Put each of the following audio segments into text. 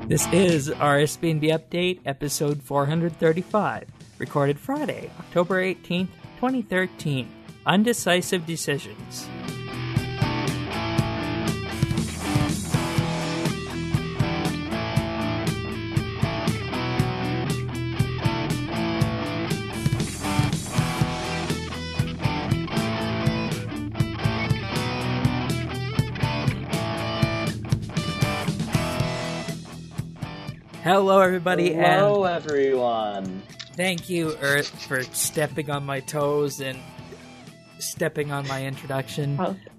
This is RSBNB Update, episode 435, recorded Friday, October 18th, 2013. Undecisive Decisions. Hello, everybody. Hello, everyone. Thank you, Earth, for stepping on my toes and stepping on my introduction.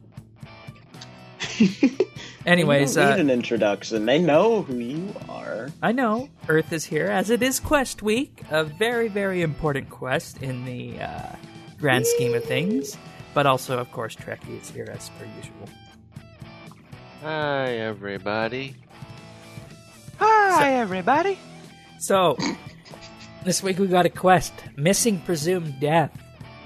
Anyways, you don't need an introduction. They know who you are. I know. Earth is here, as it is Quest Week, a very, very important quest in the grand scheme of things. But also, of course, Trekkie is here, as per usual. Hi, everybody. Hi, everybody. So, this week we got a quest, Missing Presumed Death.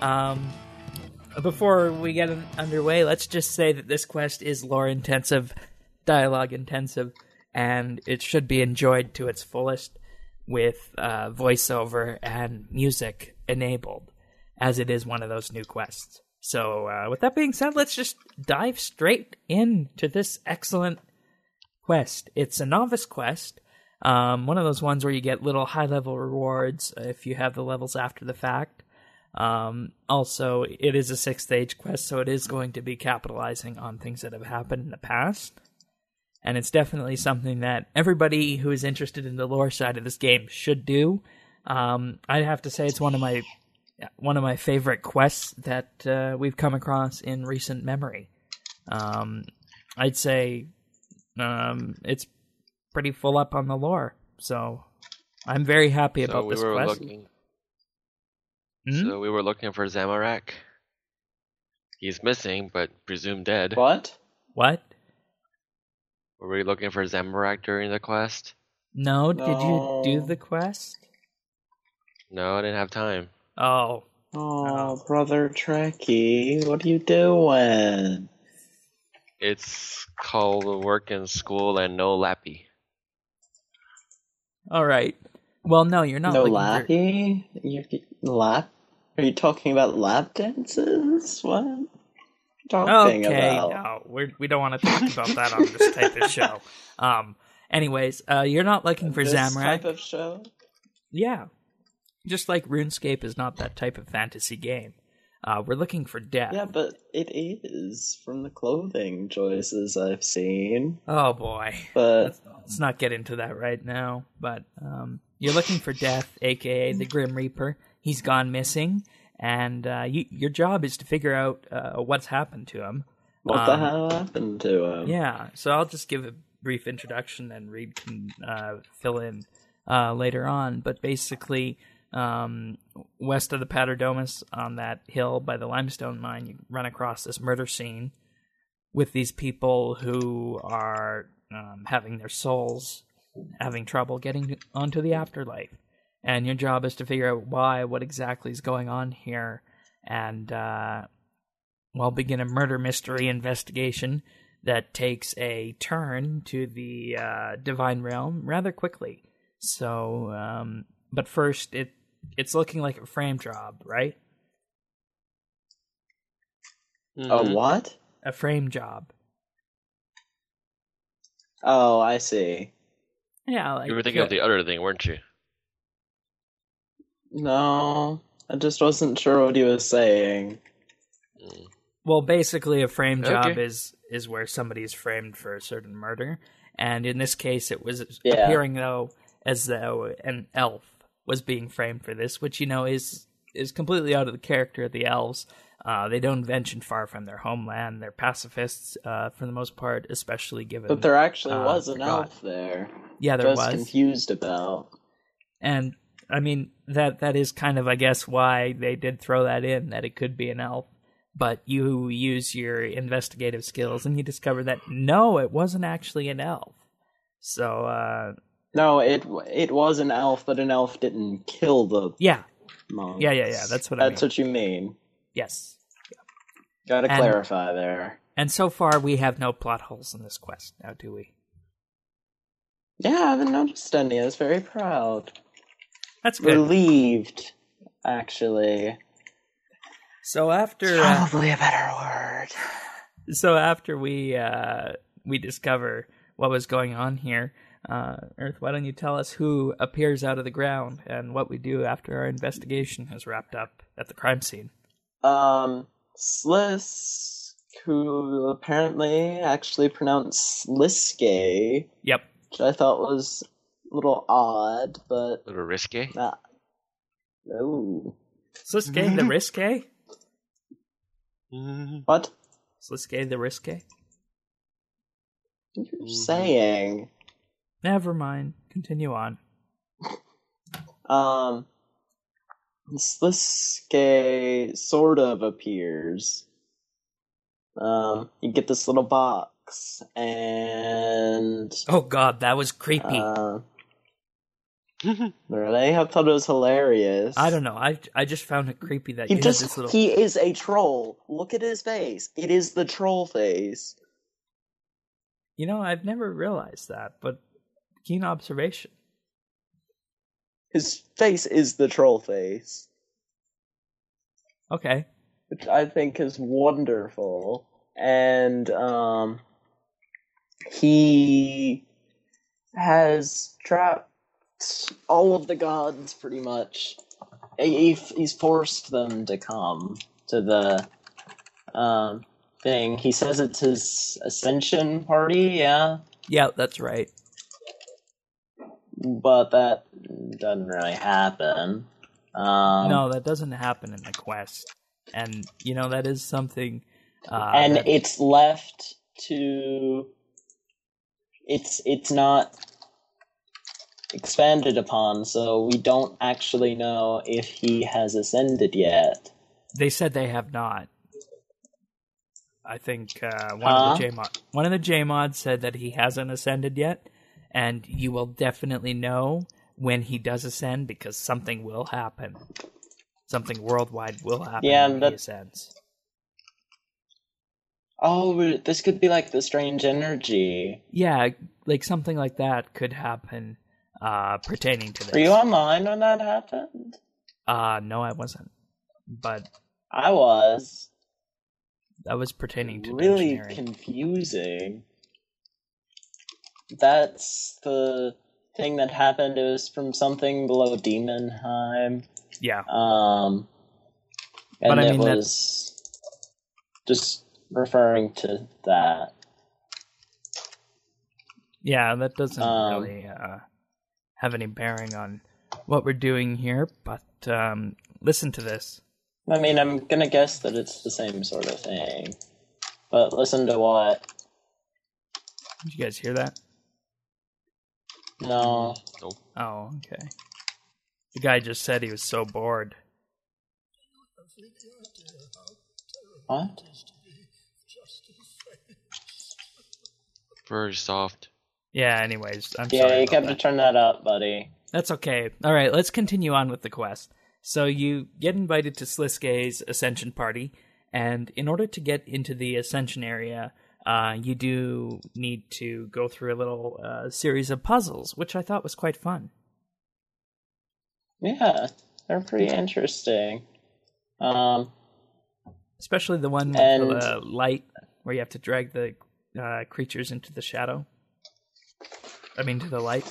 Before we get underway, let's just say that this quest is lore-intensive, dialogue-intensive, and it should be enjoyed to its fullest with voiceover and music enabled, as it is one of those new quests. So, with that being said, let's just dive straight into this excellent quest. It's a novice quest, one of those ones where you get little high-level rewards if you have the levels after the fact. Also, it is a 6th-stage quest, so it is going to be capitalizing on things that have happened in the past. And it's definitely something that everybody who is interested in the lore side of this game should do. I'd have to say it's one of my favorite quests that we've come across in recent memory. I'd say it's pretty full up on the lore, so I'm very happy about this quest. So we were looking for Zamorak. He's missing, but presumed dead. What? What? Were we looking for Zamorak during the quest? No, did you do the quest? No, I didn't have time. Oh. Oh, brother Trekkie, what are you doing? It's called work in school and no lappy. All right. Well, no, you're not. No lappy? Lap? Are you talking about lap dances? What? Talking about? No, we don't want to talk about that on this type of show. Anyways, you're not looking for Zamorak. This type of show? Yeah. Just like RuneScape is not that type of fantasy game. We're looking for death. Yeah, but it is, from the clothing choices I've seen. Oh boy. But let's not get into that right now. But you're looking for death, aka the Grim Reaper. He's gone missing, and your job is to figure out what's happened to him. What the hell happened to him? Yeah, so I'll just give a brief introduction, and Reed can fill in later on. But basically, west of the Paterdomus, on that hill by the limestone mine, you run across this murder scene with these people who are having their souls having trouble getting onto the afterlife. And your job is to figure out what exactly is going on here, and begin a murder mystery investigation that takes a turn to the divine realm rather quickly. So, but first, it's looking like a frame job, right? Mm-hmm. A what? A frame job. Oh, I see. Yeah, like, you were thinking of the other thing, weren't you? No, I just wasn't sure what he was saying. Well, basically, a frame job is where somebody is framed for a certain murder, and in this case, it was appearing as though an elf was being framed for this, which is completely out of the character of the elves. They don't venture far from their homeland. They're pacifists for the most part, especially given. But there actually was an elf there. Yeah, there was. I was confused about. And I mean, that is kind of, I guess, why they did throw that in, that it could be an elf. But you use your investigative skills, and you discover that, no, it wasn't actually an elf. So, No, it was an elf, but an elf didn't kill the monks. Yeah, that's what I mean. That's what you mean. Yes. Gotta clarify there. And so far, we have no plot holes in this quest, now do we? Yeah, I haven't noticed any. I was very proud. That's good. Relieved, actually. So after Probably a better word. So after we discover what was going on here, Earth, why don't you tell us who appears out of the ground and what we do after our investigation has wrapped up at the crime scene? Slisk, who apparently actually pronounced Sliske. Yep. Which I thought was a little odd, but... A little risky? No. Sliske the risque? What? Sliske the risque? What are you saying? Never mind. Continue on. Sliske sort of appears. You get this little box, and... Oh god, that was creepy. Really? I thought it was hilarious. I don't know. I just found it creepy that this little... He is a troll. Look at his face. It is the troll face. You know, I've never realized that, but keen observation. His face is the troll face. Okay. Which I think is wonderful. And, he has trapped all of the gods, pretty much. He's forced them to come to the, thing. He says it's his ascension party, yeah? Yeah, that's right. But that doesn't really happen. No, that doesn't happen in the quest. And, you know, that is something... it's left to... It's not expanded upon, so we don't actually know if he has ascended yet. They said they have not. I think one of the J-mods said that he hasn't ascended yet, and you will definitely know when he does ascend because something will happen. Something worldwide will happen when he ascends. Oh, this could be like the strange energy. Yeah, like something like that could happen pertaining to this. Were you online when that happened? No, I wasn't. But I was. That was pertaining to really Dungeoneering. Confusing. That's the thing that happened. It was from something below Demonheim. Yeah. And but I it mean, was just referring to that. Yeah, that doesn't really have any bearing on what we're doing here, but listen to this. I mean, I'm gonna guess that it's the same sort of thing. But listen to what? Did you guys hear that? No. Nope. Oh, okay. The guy just said he was so bored. What? Very soft. Yeah, anyways, I'm sorry. Yeah, you have to turn that up, buddy. That's okay. Alright, let's continue on with the quest. So you get invited to Sliske's Ascension Party, and in order to get into the Ascension area, you do need to go through a little series of puzzles, which I thought was quite fun. Yeah, they're pretty interesting. Especially the one with the light, where you have to drag the creatures into the shadow. I mean, to the light.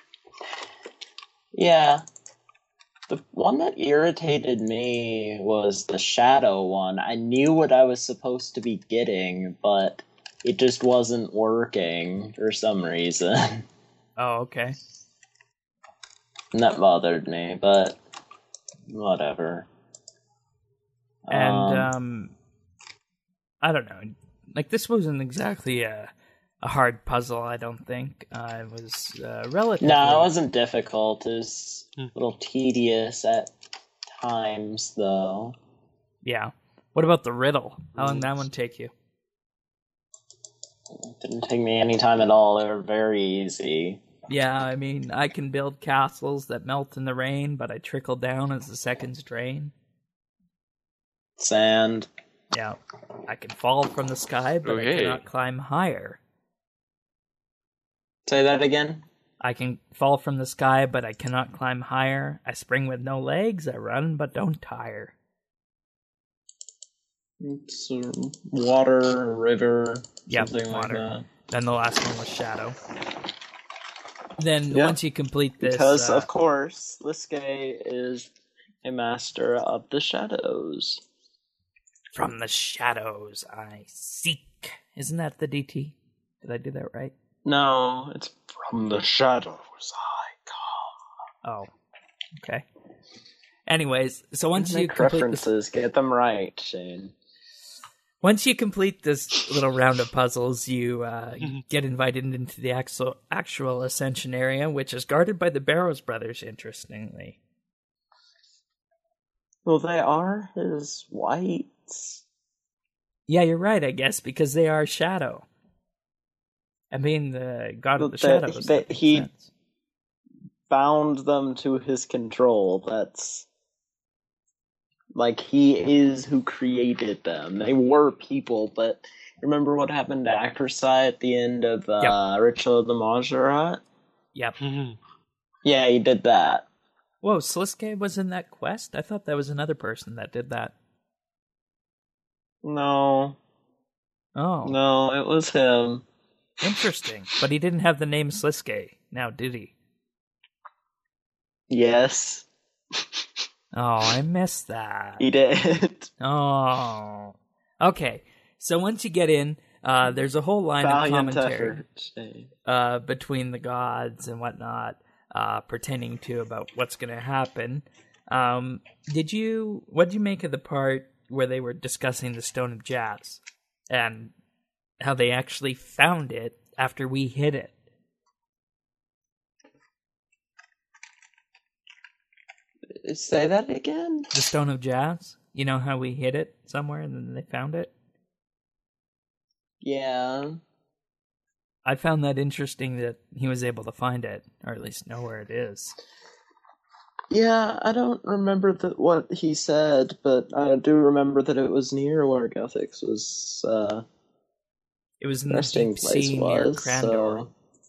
Yeah. The one that irritated me was the shadow one. I knew what I was supposed to be getting, but it just wasn't working for some reason. Oh, okay. And that bothered me, but whatever. And, I don't know. Like, this wasn't exactly a hard puzzle, I don't think. It was relatively... No, it wasn't difficult. It was a little tedious at times, though. Yeah. What about the riddle? How long did that one take you? It didn't take me any time at all. They were very easy. Yeah, I mean, I can build castles that melt in the rain, but I trickle down as the seconds drain. Sand. Yeah. I can fall from the sky, but I cannot climb higher. Say that again? I can fall from the sky, but I cannot climb higher. I spring with no legs. I run, but don't tire. It's water, river, Yep, something water. like that. Then the last one was shadow. Then Yeah, once you complete this... Because, of course, Liske is a master of the shadows. From the shadows I seek. Isn't that the DT? Did I do that right? No, it's from the shadows I come. Oh, okay. Anyways, so once you Make complete references, get them right, Shane. Once you complete this little round of puzzles, you get invited into the actual Ascension area, which is guarded by the Barrows brothers, interestingly. Well, they are his whites. Yeah, you're right, I guess, because they are Shadow. I mean, the god of the But shadows. he bound them to his control. That's... Like, he is who created them. They were people, but remember what happened to Akrasai at the end of Ritual of the Majorat? Yep. Yeah, he did that. Whoa, Sliske was in that quest? I thought that was another person that did that. No. Oh. No, it was him. Interesting. But he didn't have the name Sliske, now did he? Yes. Oh, I missed that. He did. Oh. Okay. So once you get in, there's a whole line Valiant of commentary effort. between the gods and whatnot, pertaining to about what's going to happen. What did you make of the part where they were discussing the Stone of Jazz and how they actually found it after we hid it? Say that again? The Stone of Jazz? You know how we hid it somewhere and then they found it? Yeah. I found that interesting that he was able to find it, or at least know where it is. Yeah, I don't remember what he said, but I do remember that it was near where Guthix was, it was in the resting deep place sea near was, Crandor. so...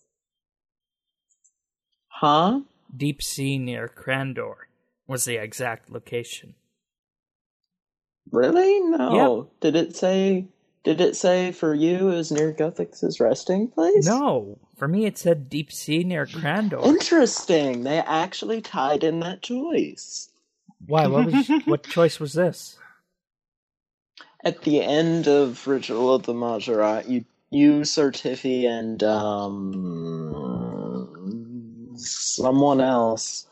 Huh? Deep sea near Crandor was the exact location. Really? No. Yep. Did it say for you it was near Guthix's resting place? No. For me it said deep sea near Crandor. Interesting. They actually tied in that choice. Why? What choice was this? At the end of Ritual of the Majorat, you Certifi, and someone else,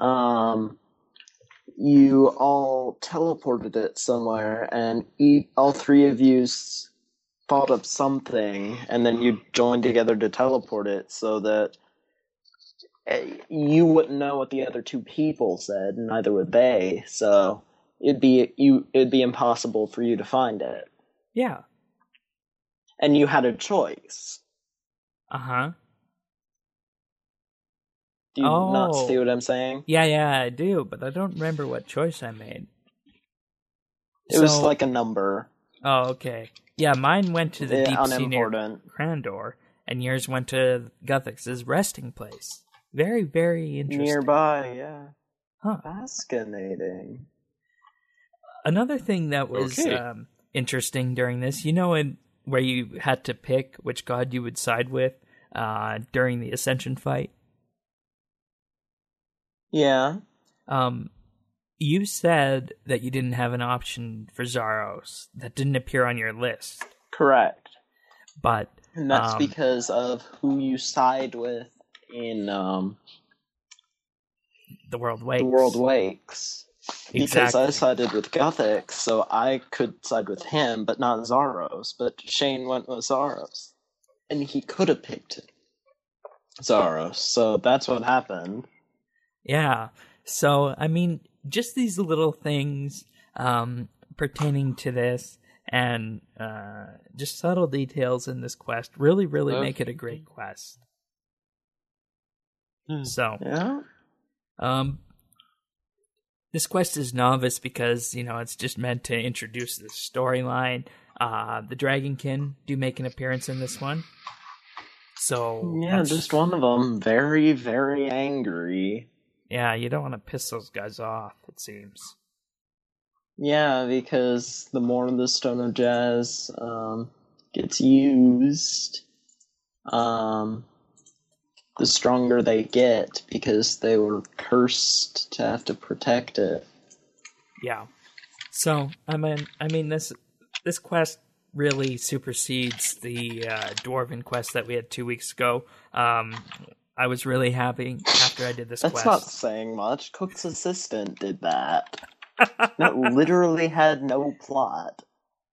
you all teleported it somewhere, and all three of you thought of something, and then you joined together to teleport it so that you wouldn't know what the other two people said, and neither would they, so it'd be impossible for you to find it. Yeah. And you had a choice. Uh-huh. Do you not see what I'm saying? Yeah, I do, but I don't remember what choice I made. It was like a number. Oh, okay. Yeah, mine went to the deep sea near unimportant. Crandor, and yours went to Guthix's resting place. Very, very interesting. Nearby, yeah. Huh. Fascinating. Another thing that was interesting during this, where you had to pick which god you would side with during the Ascension fight? Yeah. You said that you didn't have an option for Zaros. That didn't appear on your list. Correct. But and that's because of who you side with in The World Wakes. The World Wakes. Because Exactly. I sided with Guthix, so I could side with him, but not Zaros. But Shane went with Zaros. And he could have picked Zaros, so that's what happened. Yeah. So, I mean, just these little things pertaining to this and just subtle details in this quest really make it a great quest. So, yeah. This quest is novice because, it's just meant to introduce the storyline. The Dragonkin do make an appearance in this one. So Yeah, that's just one of them. Very, very angry. Yeah, you don't want to piss those guys off, it seems. Yeah, because the more the Stoner Jazz gets used, the stronger they get because they were cursed to have to protect it. Yeah. So I mean this quest really supersedes the dwarven quest that we had 2 weeks ago. I was really happy after I did this That's quest. not saying much. Cook's assistant did that. That literally had no plot.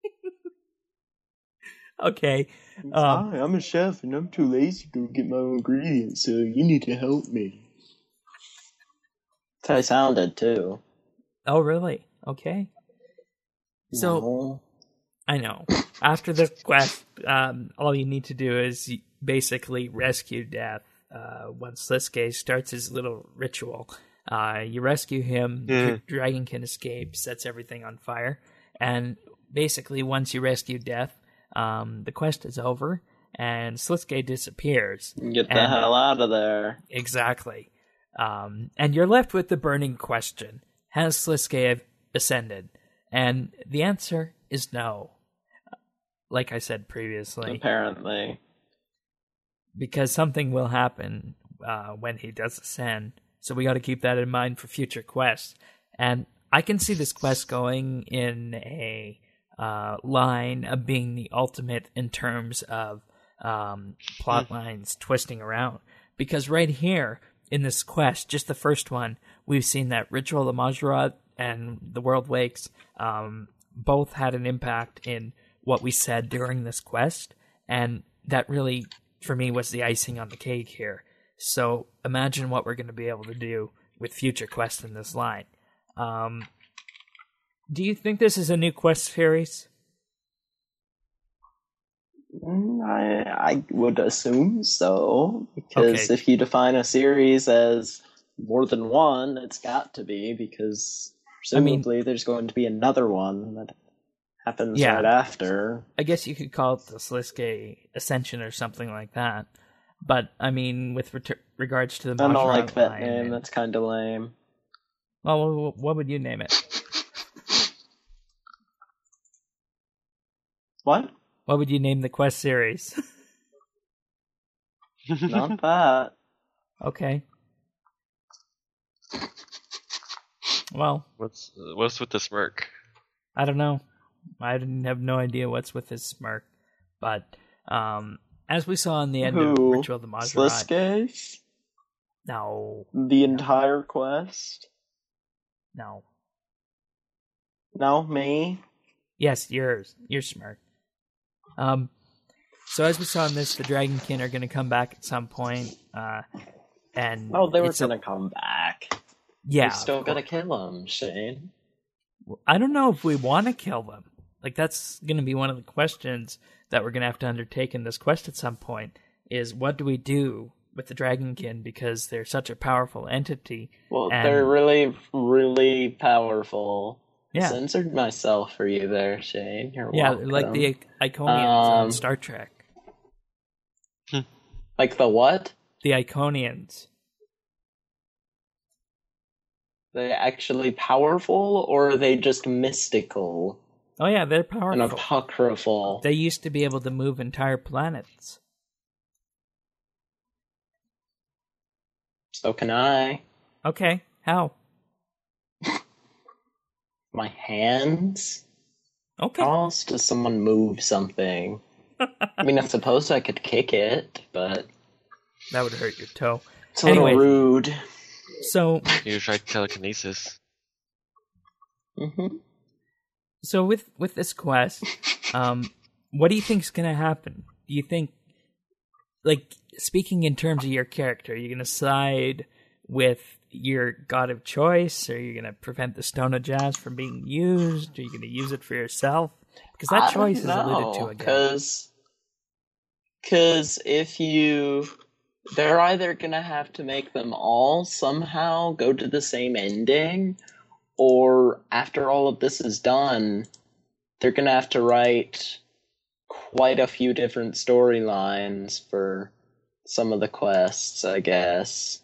Okay. Hi, I'm a chef and I'm too lazy to go get my own ingredients, so you need to help me. That's how I sounded, too. Oh, really? Okay. So No. I know. After this quest, all you need to do is basically rescue Death. Once Slisuke starts his little ritual, you rescue him. Dragonkin escapes, sets everything on fire, and basically once you rescue Death, the quest is over, and Slisuke disappears. Get the hell out of there. Exactly. And you're left with the burning question: has Slisuke ascended? And the answer is no. Like I said previously. Apparently. Because something will happen when he does ascend. So we got to keep that in mind for future quests. And I can see this quest going in a line of being the ultimate in terms of plot lines twisting around. Because right here in this quest, just the first one, we've seen that Ritual of Mazzaroth and The World Wakes both had an impact in what we said during this quest. And that really, for me, was the icing on the cake here. So imagine what we're going to be able to do with future quests in this line. Do you think this is a new quest series? I would assume so, because if you define a series as more than one, it's got to be, because presumably there's going to be another one that happens right after. I guess you could call it the Slisuke Ascension or something like that. But, I mean, with regards to the I don't Mazzaroth like that line, name, that's kind of lame. Well, what would you name it? What? What would you name the quest series? Not that. Okay. Well, What's with the smirk? I don't know. I have no idea what's with his smirk. But as we saw in the end of Ritual of the Mazzaroth... Slisuke? No. The entire quest? No. No, me? Yes, yours. Your smirk. So as we saw in this, the Dragonkin are going to come back at some point. And they were going to come back. Yeah. We're still going to kill them, Shane. I don't know if we want to kill them. Like, that's going to be one of the questions that we're going to have to undertake in this quest at some point, is what do we do with the Dragonkin, because they're such a powerful entity. Well, they're really, really powerful. Yeah. Censored myself for you there, Shane. You're welcome. Like the Iconians on Star Trek. Like the what? The Iconians. They actually powerful, or are they just mystical? Oh yeah, they're powerful. And apocryphal. They used to be able to move entire planets. So can I. Okay, how? My hands? Okay. How else does someone move something? I mean, I suppose I could kick it, but... That would hurt your toe. It's a little rude. So... You tried telekinesis. Mm-hmm. So with this quest, what do you think's going to happen? Do you think, like, speaking in terms of your character, are you going to side with your god of choice? Or are you going to prevent the Stone of Jazz from being used? Are you going to use it for yourself? Because that choice is alluded to again. Because if you... They're either going to have to make them all somehow go to the same ending, or after all of this is done, they're going to have to write quite a few different storylines for some of the quests, I guess.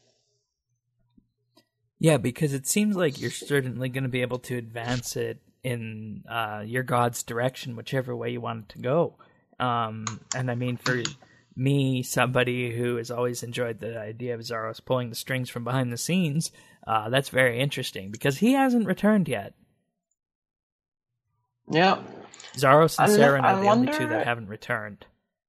Yeah, because it seems like you're certainly going to be able to advance it in your god's direction, whichever way you want it to go. And I mean, for me, somebody who has always enjoyed the idea of Zaros pulling the strings from behind the scenes, that's very interesting because he hasn't returned yet. Yeah. Zaros and Saren I are the only two that haven't returned.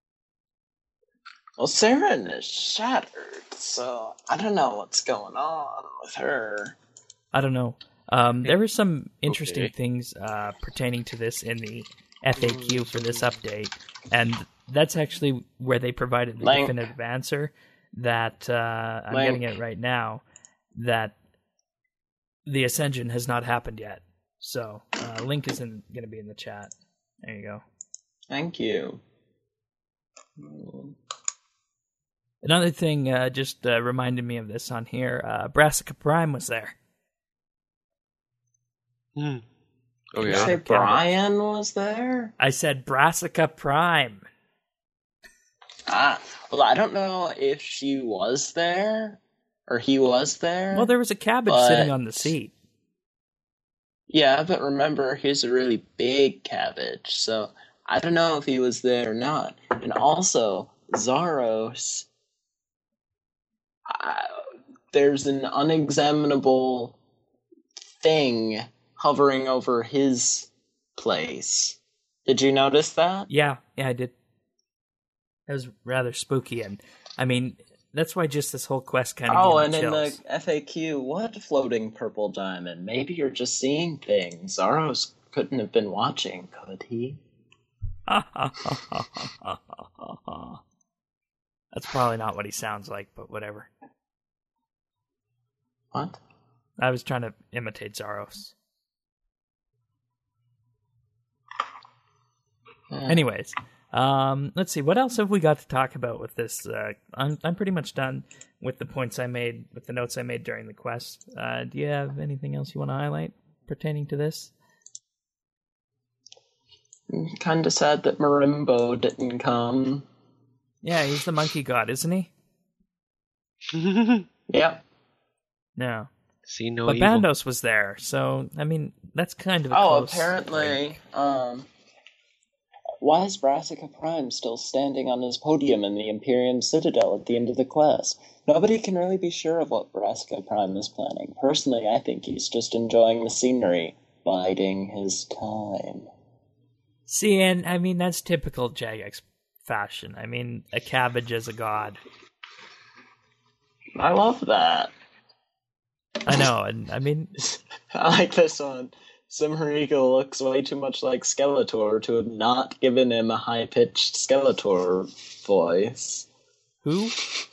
Well, Saren is shattered, so I don't know what's going on with her. I don't know. There were some interesting things pertaining to this in the FAQ for this update, and that's actually where they provided the definitive answer that I'm getting it right now, that the Ascension has not happened yet. So, link is going to be in the chat. There you go. Thank you. Another thing just reminded me of this on here. Brassica Prime was there. Oh, Did you yeah. say Brian was there? I said Brassica Prime. Well, I don't know if she was there, or he was there. Well, there was a cabbage sitting on the seat. Yeah, but remember, he's a really big cabbage, so I don't know if he was there or not. And also, Zaros, there's an unexaminable thing hovering over his place. Did you notice that? Yeah, I did. It was rather spooky, and I mean, that's why just this whole quest kind of Oh, gave me and in the chills. FAQ, what floating purple diamond? Maybe you're just seeing things. Zaros couldn't have been watching, could he? That's probably not what he sounds like, but whatever. What? I was trying to imitate Zaros. Anyways, let's see. What else have we got to talk about with this? I'm pretty much done with the points I made, with the notes I made during the quest. Do you have anything else you want to highlight pertaining to this? Kind of sad that Marimbo didn't come. Yeah, he's the monkey god, isn't he? Yep. No. See no But evil. Bandos was there, so, I mean, that's kind of a close apparently, break. why is Brassica Prime still standing on his podium in the Imperium Citadel at the end of the quest? Nobody can really be sure of what Brassica Prime is planning. Personally, I think he's just enjoying the scenery, biding his time. See, and, I mean, that's typical Jagex fashion. I mean, a cabbage as a god. I love that. I know, and, I mean... I like this one. Cimherigo looks way too much like Skeletor to have not given him a high-pitched Skeletor voice. Who?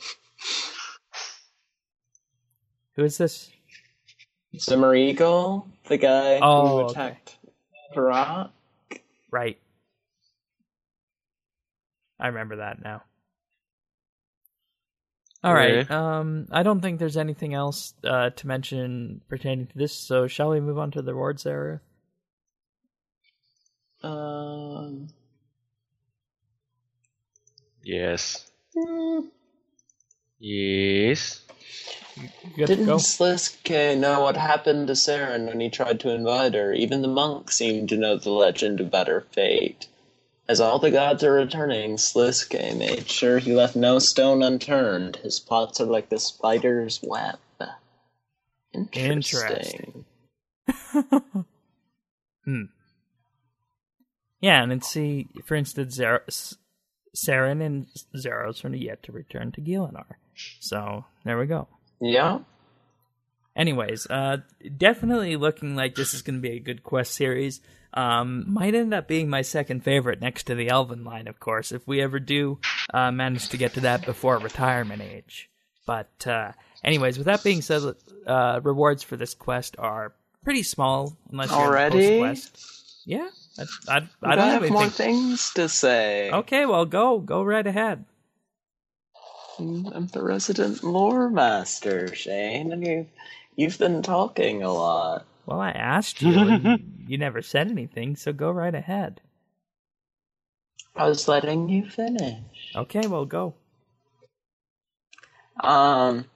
Who is this? Cimherigo, the guy who attacked Karat. Right. I remember that now. All right. I don't think there's anything else to mention pertaining to this, so shall we move on to the rewards area? Yes. Yes. Didn't Sliske know what happened to Saren when he tried to invite her? Even the monk seemed to know the legend about her fate. As all the gods are returning, Sliske made sure he left no stone unturned. His plots are like the spider's web. Interesting. Yeah, and then see, for instance, Saren and Zaros are yet to return to Gielinnar. So, there we go. Yeah. Anyways, definitely looking like this is going to be a good quest series. Might end up being my second favorite next to the Elven line, of course, if we ever do manage to get to that before retirement age. But anyways, with that being said, rewards for this quest are pretty small, unless you're already in the post-quest. Yeah, I don't have anything. More things to say. Okay, well, go right ahead. I'm the resident lore master, Shane, and you've been talking a lot. Well, I asked you, and you never said anything, so go right ahead. I was letting you finish. Okay, well, go. Um,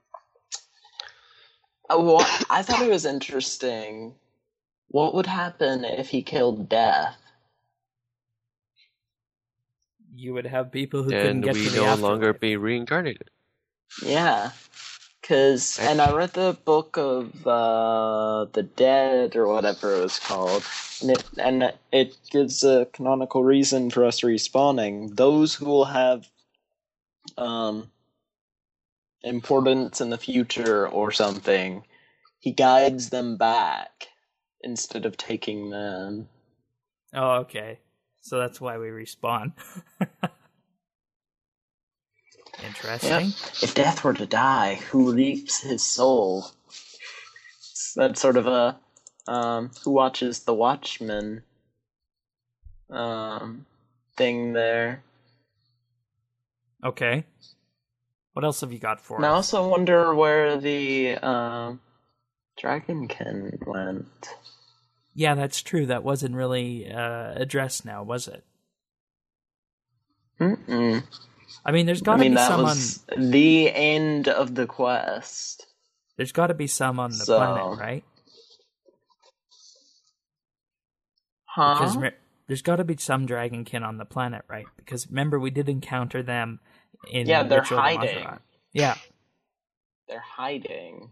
I thought it was interesting. What would happen if he killed Death? You would have people who couldn't And get we to the no longer afterlife. be reincarnated. Yeah. And I read the book of the Dead, or whatever it was called, and it gives a canonical reason for us respawning. Those who will have importance in the future or something, he guides them back instead of taking them. Oh, okay. So that's why we respawn. Interesting. Yep. If Death were to die, who reaps his soul? That's sort of a who watches the Watchmen thing there. Okay. What else have you got for And I us? also wonder where the Dragonkin went. Yeah, that's true. That wasn't really addressed now, was it? Mm-mm. I mean, there's got to be that some was the end of the quest. There's got to be some on the So- planet, right? Huh? Because there's got to be some dragonkin on the planet, right? Because remember, we did encounter them in Yeah, they're Ritual of the hiding. Mazzaroth. Yeah. They're hiding.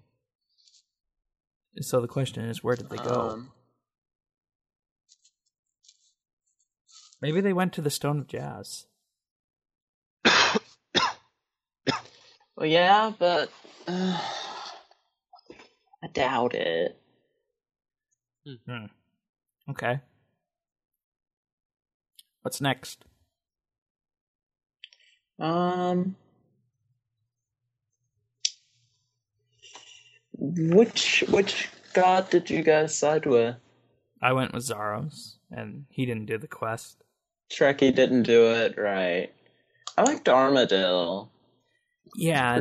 So the question is, where did they go? Maybe they went to the Stone of Jazz. Well, yeah, but I doubt it. Okay. What's next? Which god did you guys side with? I went with Zaros, and he didn't do the quest. Trekkie didn't do it right. I liked Armadil. Yeah,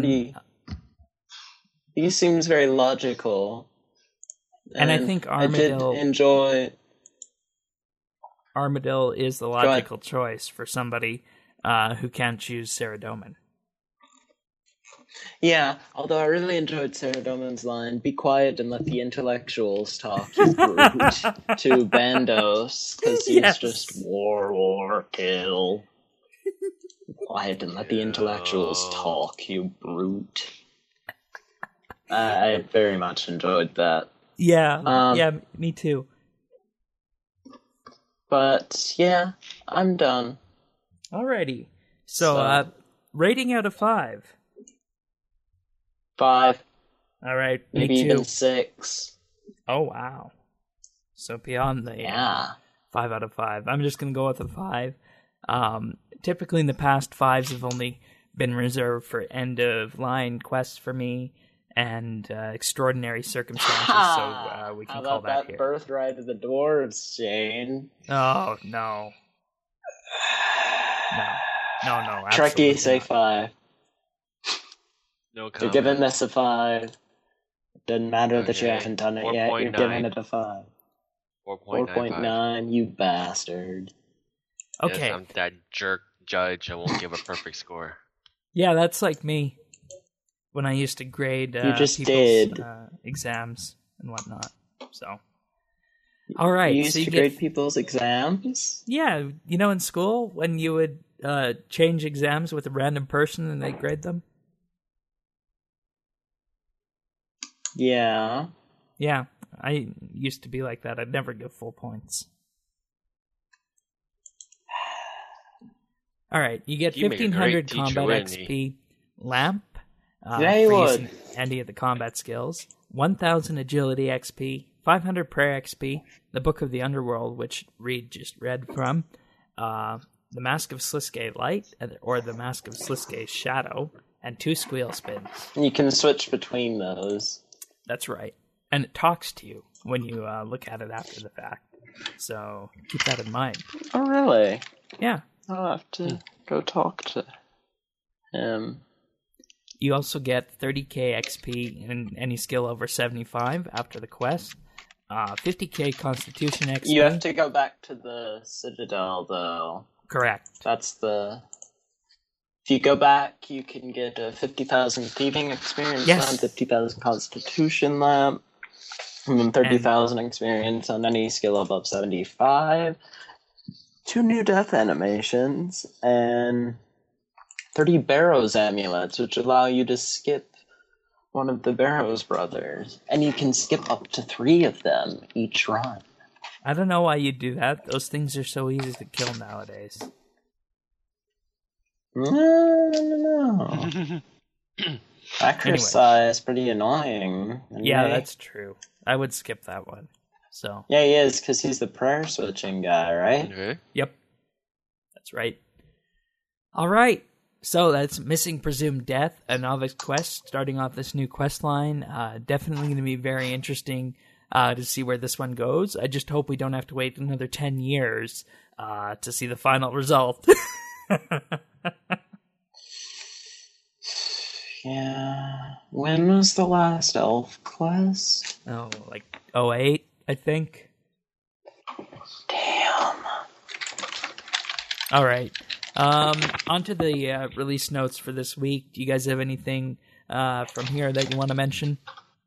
He seems very logical. and I think I did enjoy. Armadil is the logical choice for somebody who can't choose Saradomin. Yeah, although I really enjoyed Saradomin's line, "Be quiet and let the intellectuals talk, you brute," to Bandos, because he's Yes. just war, kill. Be quiet and let the intellectuals talk, you brute. I very much enjoyed that. Yeah, yeah, me too. But, yeah, I'm done. Alrighty. So, rating out of 5. 5, All right, maybe me too. even 6. Oh, wow. So beyond the Yeah. 5 out of 5. I'm just going to go with a 5. Typically in the past, 5s have only been reserved for end-of-line quests for me and extraordinary circumstances, so we can call that here. Birthright of the Dwarves, Shane? Oh, no. No, Trekkie, absolutely say not. No You're comment. giving this a 5. Doesn't matter that you Okay. haven't done it yet. You're 4.9. giving it a 5. 4.95. 4.9, you bastard. Okay. Yes, I'm that jerk judge. I won't give a perfect score. Yeah, that's like me when I used to grade You just people's did. exams and whatnot. So, all right. You used so you to get grade people's exams? Yeah, you know, in school when you would change exams with a random person and they grade them. Yeah. Yeah, I used to be like that. I'd never give full points. All right, you get You make a 1,500 great teacher, combat wouldn't XP lamp Yeah, you for would. using any of the combat skills, 1,000 agility XP, 500 prayer XP, the Book of the Underworld, which Reed just read from, the Mask of Sliske Light, or the Mask of Sliske Shadow, and 2 squeal spins. You can switch between those. That's right. And it talks to you when you look at it after the fact. So keep that in mind. Oh, really? Yeah. I'll have to go talk to him. You also get 30k XP in any skill over 75 after the quest. 50k Constitution XP. You have to go back to the Citadel, though. Correct. That's the If you go back, you can get a 50,000 thieving experience Yes. lamp, 50,000 constitution lamp, and then 30,000 experience on any skill above 75. 2 new death animations, and 30 Barrows amulets, which allow you to skip one of the Barrows brothers. And you can skip up to 3 of them each run. I don't know why you do that. Those things are so easy to kill nowadays. No. Exercise pretty annoying. Yeah, that's true. I would skip that one. So yeah, he is, because he's the prayer switching guy, right? Okay. Yep. That's right. All right. So that's Missing Presumed Death, a novice quest, starting off this new quest line. Definitely going to be very interesting to see where this one goes. I just hope we don't have to wait another 10 years to see the final result. Yeah. When was the last elf quest? Oh, like 08, I think. Damn. All right. On to the release notes for this week. Do you guys have anything from here that you want to mention?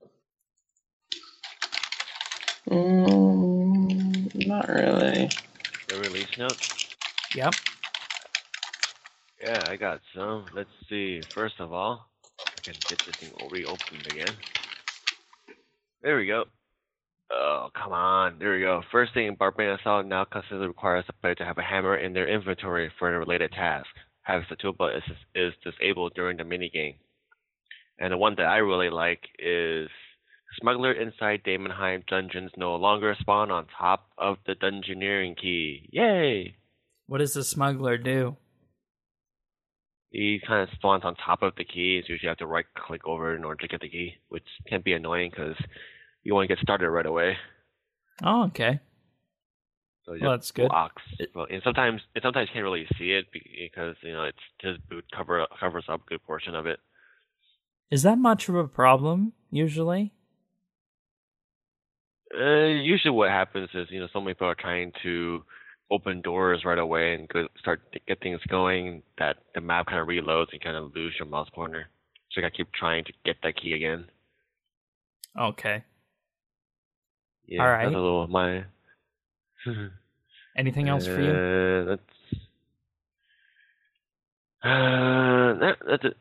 Not really. The release note? Yep. Yeah, I got some. Let's see. First of all, I can get this thing reopened again. There we go. Oh, come on. There we go. First thing, Barbarian Assault now consistently requires the player to have a hammer in their inventory for a related task. Having the toolbar is disabled during the minigame. And the one that I really like is Smuggler inside Daemonheim dungeons no longer spawn on top of the dungeoneering key. Yay! What does the smuggler do? He kind of spawns on top of the key, so you usually have to right-click over it in order to get the key, which can be annoying because you want to get started right away. Oh, okay. So Well, that's good. Blocks. And sometimes you can't really see it because it's just boot covers up a good portion of it. Is that much of a problem, usually? Usually what happens is, so many people are trying to open doors right away and start to get things going that the map kind of reloads and kind of lose your mouse pointer. So you gotta keep trying to get that key again. Okay. Yeah, all right. That's a little of my... Anything else for you? That's it.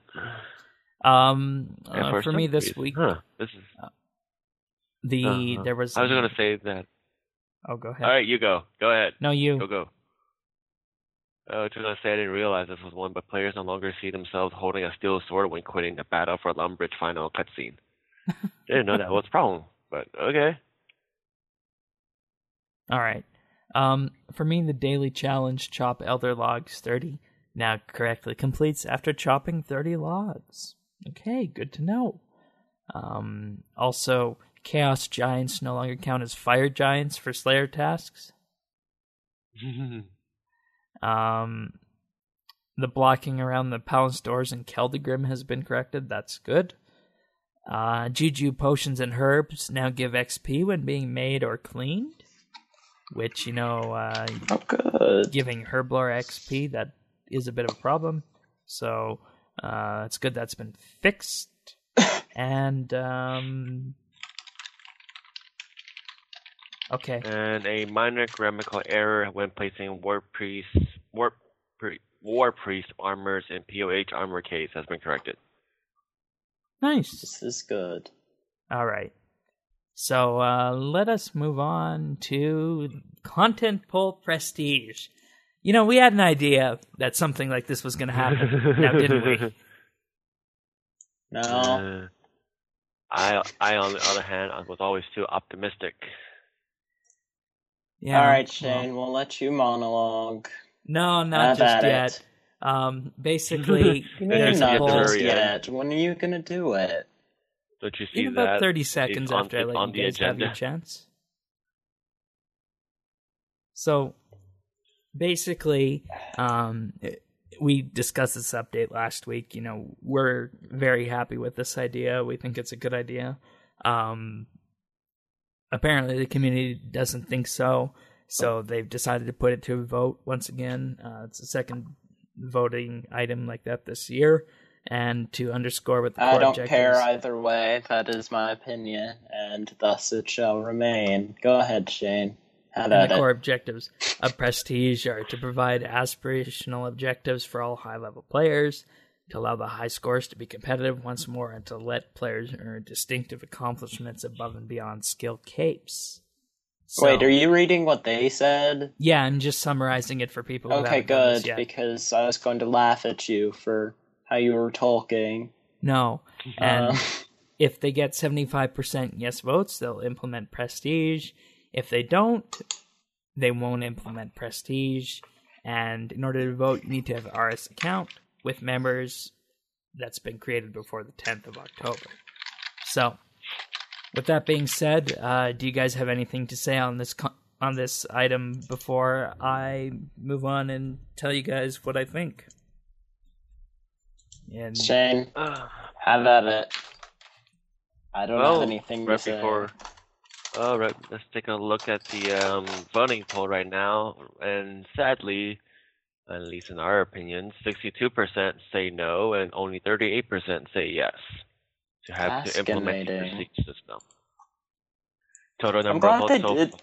For me this week, This is... there was... I was going to say that... Oh, go ahead. All right, you go. Go ahead. No, you. Go. I was just going to say I didn't realize this was one, but players no longer see themselves holding a steel sword when quitting the battle for Lumbridge final cutscene. Didn't know that was a problem, but okay. All right. For me, the daily challenge, chop Elder Logs 30, now correctly completes after chopping 30 logs. Okay, good to know. Also, Chaos Giants no longer count as Fire Giants for Slayer tasks. The blocking around the palace doors in Keldegrim has been corrected. That's good. Juju potions and herbs now give XP when being made or cleaned. Which, good. Giving Herblore XP, that is a bit of a problem. So, it's good that's been fixed. And, okay. And a minor grammatical error when placing War Priest armors in POH armor case has been corrected. Nice. This is good. All right. So let us move on to Content Pull Prestige. We had an idea that something like this was going to happen. Now, didn't we? No. I, on the other hand, I was always too optimistic. Yeah. All right, Shane, we'll let you monologue. No, not just yet. Basically, there's not just yet. When are you going to do it? Don't you see in about 30 seconds after I let you guys have your chance. So, basically, we discussed this update last week. We're very happy with this idea. We think it's a good idea. Apparently, the community doesn't think so. So they've decided to put it to a vote once again. It's the second voting item like that this year, and to underscore what the core I don't objectives... care either way. That is my opinion, and thus it shall remain. Go ahead, Shane. Have And at the core it. objectives of Prestige are to provide aspirational objectives for all high-level players, to allow the high scores to be competitive once more, and to let players earn distinctive accomplishments above and beyond skill capes. So, Wait, are you reading what they said? Yeah, I'm just summarizing it for people who Okay, haven't done this good, yet. because I was going to laugh at you for how you were talking. No, and Uh, if they get 75% yes votes, they'll implement Prestige. If they don't, they won't implement Prestige. And in order to vote, you need to have an RS account with members that's been created before the 10th of October. So, with that being said, do you guys have anything to say on this item before I move on and tell you guys what I think? And Shane, have at it. I don't have anything to right say. before. All right, let's take a look at the voting poll right now, and sadly, at least in our opinion, 62% say no, and only 38% say yes to have to implement the Fascinating. prestige system. Total I'm number of glad they votes. did.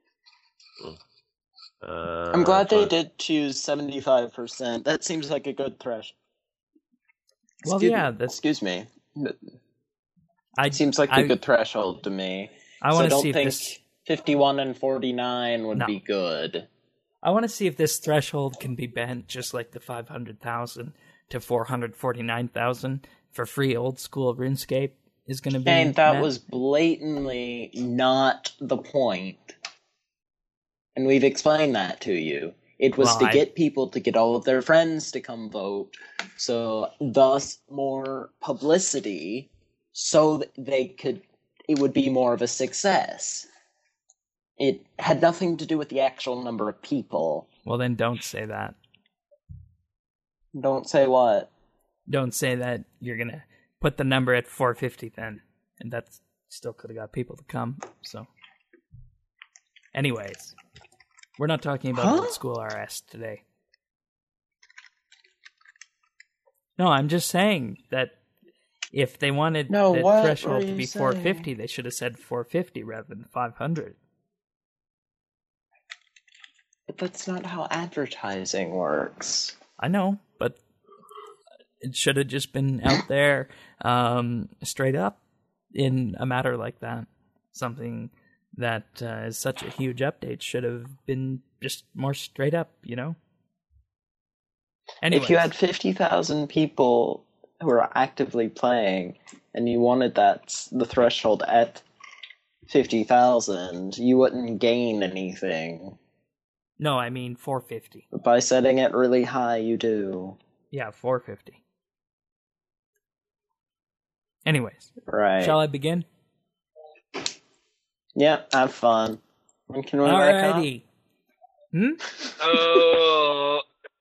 I'm glad they so- did choose 75%. That seems like a good threshold. Well, yeah, that's... Excuse me. I, It seems like a good threshold to me. I So want I to don't see if think this... 51 and 49 would No. be good. I want to see if this threshold can be bent just like the 500,000 to 449,000 for free old school RuneScape is going to be. And that met. was blatantly not the point. And we've explained that to you. It was Well, to I- get people to get all of their friends to come vote. So thus more publicity so that it would be more of a success. It had nothing to do with the actual number of people. Well, then don't say that. Don't say what? Don't say that you're going to put the number at 450 then. And that still could have got people to come. So, anyways, we're not talking about old school RS today. No, I'm just saying that if they wanted No, the what threshold were to you be saying? 450, they should have said 450 rather than 500. But that's not how advertising works. I know, but it should have just been out there straight up in a matter like that. Something that is such a huge update should have been just more straight up, you know? Anyways, If you had 50,000 people who are actively playing and you wanted the threshold at 50,000, you wouldn't gain anything. no, I mean 450. But by setting it really high, you do. Yeah, 450. Anyways, Right. shall I begin? Yeah, have fun. When can we back up? Alrighty. Hmm? Oh,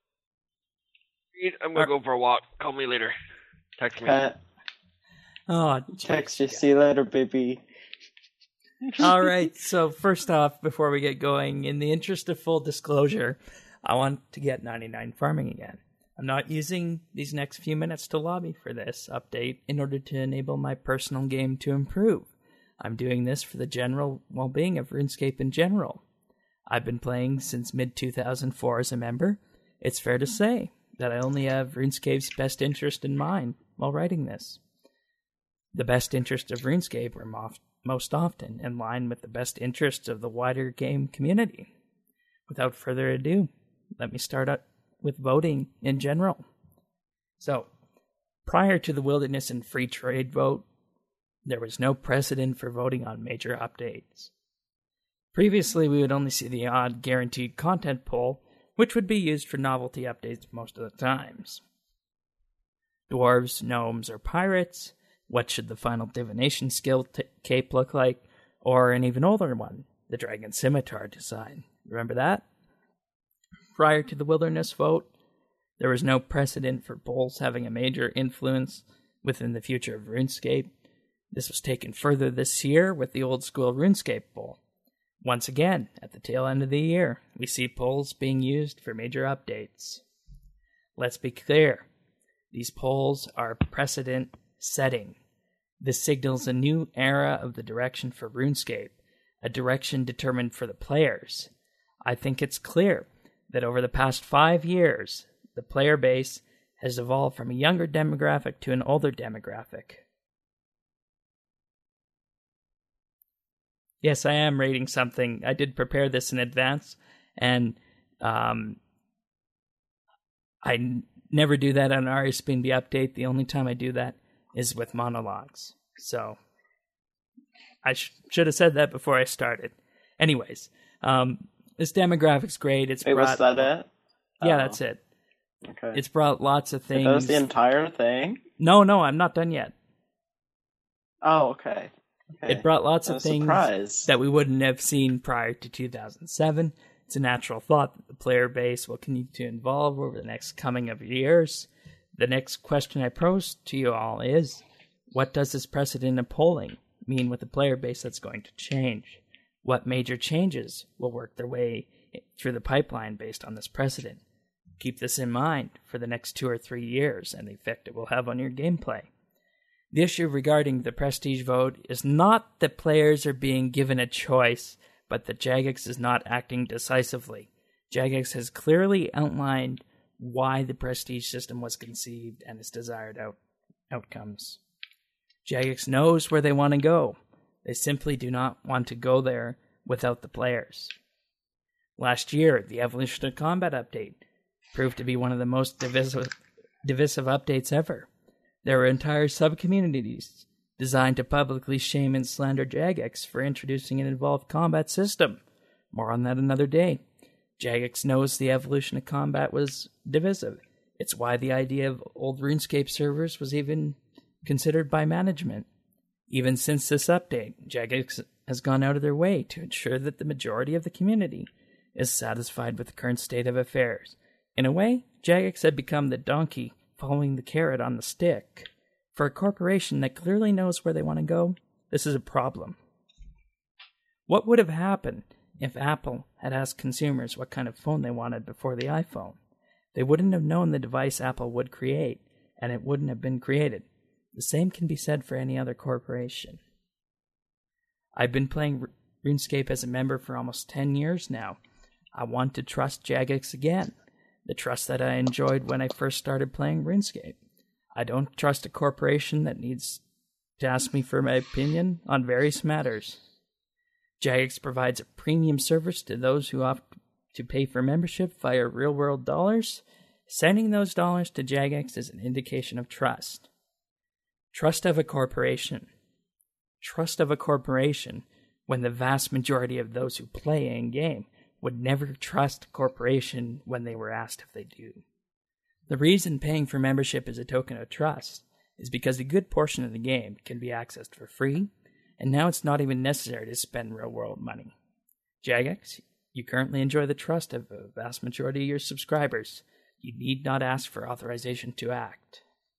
I'm gonna go for a walk. Call me later. Text me. Oh, Text you. See you later, baby. All right, so first off, before we get going, in the interest of full disclosure, I want to get 99 farming again. I'm not using these next few minutes to lobby for this update in order to enable my personal game to improve. I'm doing this for the general well-being of RuneScape in general. I've been playing since mid-2004 as a member. It's fair to say that I only have RuneScape's best interest in mind while writing this. The best interest of RuneScape are most often in line with the best interests of the wider game community. Without further ado, let me start out with voting in general. So, prior to the Wilderness and Free Trade vote, there was no precedent for voting on major updates. Previously, we would only see the odd guaranteed content poll, which would be used for novelty updates most of the times. Dwarves, gnomes, or pirates? What should the final divination skill cape look like? Or an even older one, the Dragon Scimitar design. Remember that? Prior to the Wilderness vote, there was no precedent for polls having a major influence within the future of RuneScape. This was taken further this year with the old school RuneScape poll. Once again, at the tail end of the year, we see polls being used for major updates. Let's be clear. These polls are precedent setting. This signals a new era of the direction for RuneScape, a direction determined for the players. I think it's clear that over the past 5 years, the player base has evolved from a younger demographic to an older demographic. Yes, I am rating something. I did prepare this in advance, and I never do that on RSPNB Update. The only time I do that is with monologues. So I should have said that before I started. Anyways, this demographic's great. Was that it? Yeah, that's it. Okay. It's brought lots of things. That was the entire thing? No, I'm not done yet. Oh, okay. It brought lots of things surprised. that we wouldn't have seen prior to 2007. It's a natural thought that the player base will continue to evolve over the next coming of years. The next question I pose to you all is, what does this precedent of polling mean with the player base that's going to change? What major changes will work their way through the pipeline based on this precedent? Keep this in mind for the next 2 or 3 years and the effect it will have on your gameplay. The issue regarding the prestige vote is not that players are being given a choice, but that Jagex is not acting decisively. Jagex has clearly outlined why the prestige system was conceived and its desired outcomes. Jagex knows where they want to go. They simply do not want to go there without the players. Last year, the Evolution of Combat update proved to be one of the most divisive updates ever. There were entire sub-communities designed to publicly shame and slander Jagex for introducing an involved combat system. More on that another day. Jagex knows the Evolution of Combat was divisive. It's why the idea of old RuneScape servers was even considered by management. Even since this update, Jagex has gone out of their way to ensure that the majority of the community is satisfied with the current state of affairs. In a way, Jagex had become the donkey following the carrot on the stick. For a corporation that clearly knows where they want to go, this is a problem. What would have happened if Apple had asked consumers what kind of phone they wanted before the iPhone? They wouldn't have known the device Apple would create, and it wouldn't have been created. The same can be said for any other corporation. I've been playing RuneScape as a member for almost 10 years now. I want to trust Jagex again, the trust that I enjoyed when I first started playing RuneScape. I don't trust a corporation that needs to ask me for my opinion on various matters. Jagex provides a premium service to those who opt to pay for membership via real-world dollars. Sending those dollars to Jagex is an indication of trust. Trust of a corporation. Trust of a corporation when the vast majority of those who play in-game would never trust a corporation when they were asked if they do. The reason paying for membership is a token of trust is because a good portion of the game can be accessed for free, and now it's not even necessary to spend real-world money. Jagex, you currently enjoy the trust of a vast majority of your subscribers. You need not ask for authorization to act.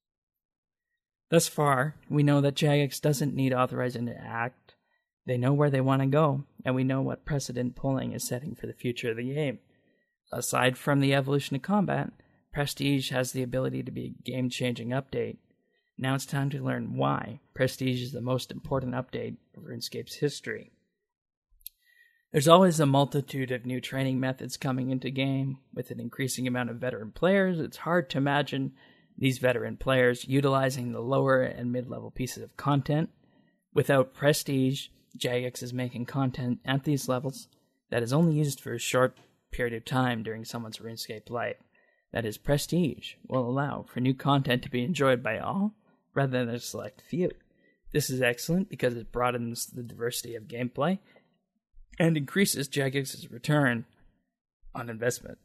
Thus far, we know that Jagex doesn't need authorization to act. They know where they want to go, and we know what precedent polling is setting for the future of the game. Aside from the Evolution of Combat, Prestige has the ability to be a game-changing update. Now it's time to learn why Prestige is the most important update of RuneScape's history. There's always a multitude of new training methods coming into game. With an increasing amount of veteran players, it's hard to imagine these veteran players utilizing the lower and mid-level pieces of content. Without Prestige, Jagex is making content at these levels that is only used for a short period of time during someone's RuneScape life. That is, Prestige will allow for new content to be enjoyed by all, rather than a select few. This is excellent because it broadens the diversity of gameplay and increases Jagex's return on investment.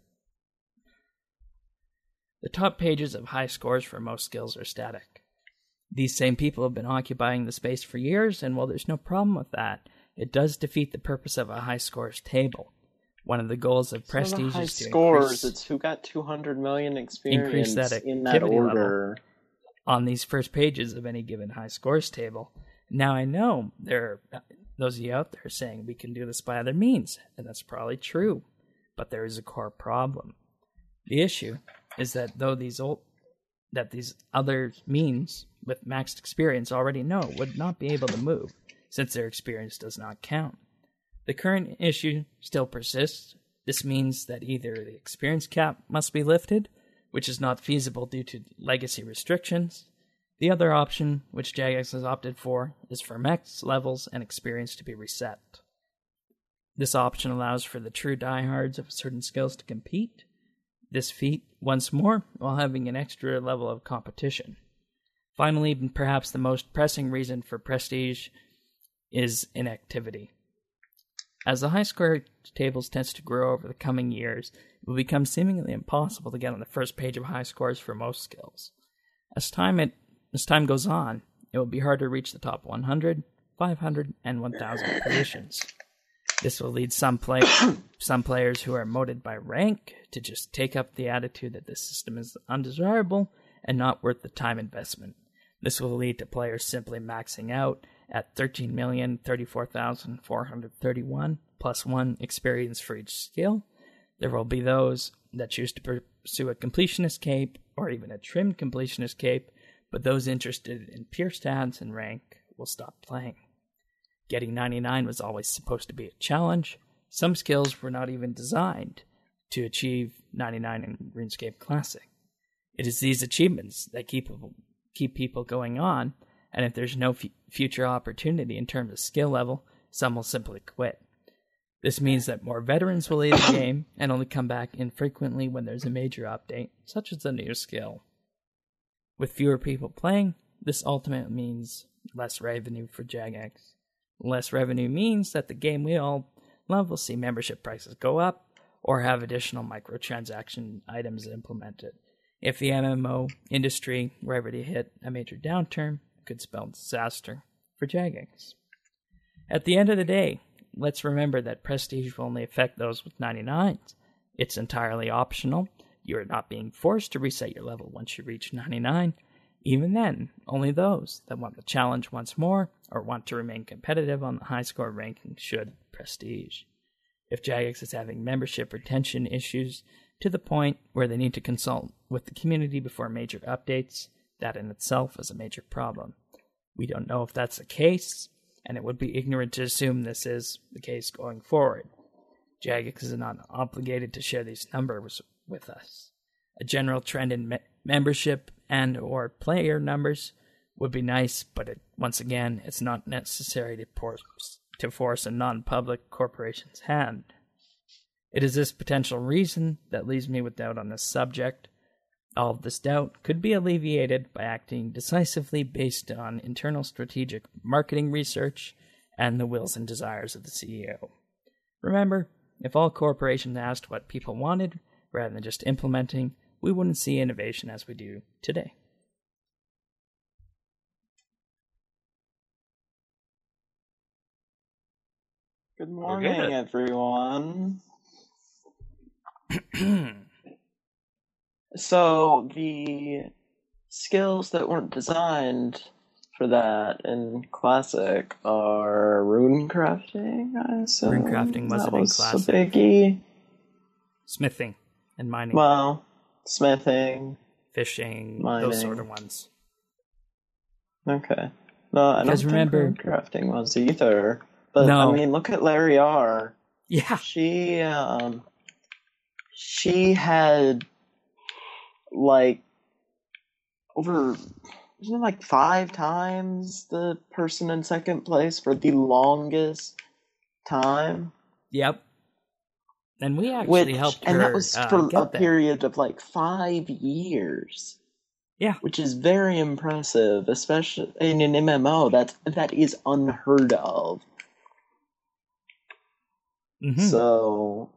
The top pages of high scores for most skills are static. These same people have been occupying the space for years, and while there's no problem with that, it does defeat the purpose of a high scores table. One of the goals of Prestige is to scores. It's who got 200 million experience in that order on these first pages of any given high scores table. Now I know there are those of you out there saying we can do this by other means, and that's probably true, but there is a core problem. The issue is that these other means with maxed experience already know would not be able to move, since their experience does not count. The current issue still persists. This means that either the experience cap must be lifted, which is not feasible due to legacy restrictions. The other option, which Jagex has opted for, is for max levels and experience to be reset. This option allows for the true diehards of certain skills to compete this feat once more while having an extra level of competition. Finally, and perhaps the most pressing reason for prestige is inactivity. As the high score tables tends to grow over the coming years, it will become seemingly impossible to get on the first page of high scores for most skills. As time goes on, it will be hard to reach the top 100, 500, and 1,000 positions. This will lead some players who are motivated by rank to just take up the attitude that this system is undesirable and not worth the time investment. This will lead to players simply maxing out at 13,034,431 plus 1 experience for each skill. There will be those that choose to pursue a completionist cape or even a trimmed completionist cape, but those interested in pure stats and rank will stop playing. Getting 99 was always supposed to be a challenge. Some skills were not even designed to achieve 99 in RuneScape Classic. It is these achievements that keep people going on, and if there's no future opportunity in terms of skill level, some will simply quit. This means that more veterans will leave the game and only come back infrequently when there's a major update, such as a new skill. With fewer people playing, this ultimately means less revenue for Jagex. Less revenue means that the game we all love will see membership prices go up or have additional microtransaction items implemented. If the MMO industry were ever to hit a major downturn, it could spell disaster for Jagex. At the end of the day, let's remember that prestige will only affect those with 99s. It's entirely optional. You are not being forced to reset your level once you reach 99. Even then, only those that want the challenge once more or want to remain competitive on the high score ranking should prestige. If Jagex is having membership retention issues to the point where they need to consult with the community before major updates, that in itself is a major problem. We don't know if that's the case, and it would be ignorant to assume this is the case going forward. Jagex is not obligated to share these numbers with us. A general trend in membership and or player numbers would be nice, but once again, it's not necessary to force a non-public corporation's hand. It is this potential reason that leaves me with doubt on this subject. All of this doubt could be alleviated by acting decisively based on internal strategic marketing research and the wills and desires of the CEO. Remember, if all corporations asked what people wanted rather than just implementing, we wouldn't see innovation as we do today. Good morning, everyone. So, the skills that weren't designed for that in Classic are rune crafting, I assume. Rune crafting wasn't in Classic. A biggie. Smithing and mining. Well, smithing, fishing, mining. Those sort of ones. Okay. No, I don't think rune crafting was either. But, no. I mean, look at Larry R. Yeah. She had, like, over, isn't it like 5 times the person in second place for the longest time? Yep. And we actually helped her. And that was for a that. period of like 5 years. Yeah. Which is very impressive, especially in an MMO. That is unheard of. Mm-hmm. So.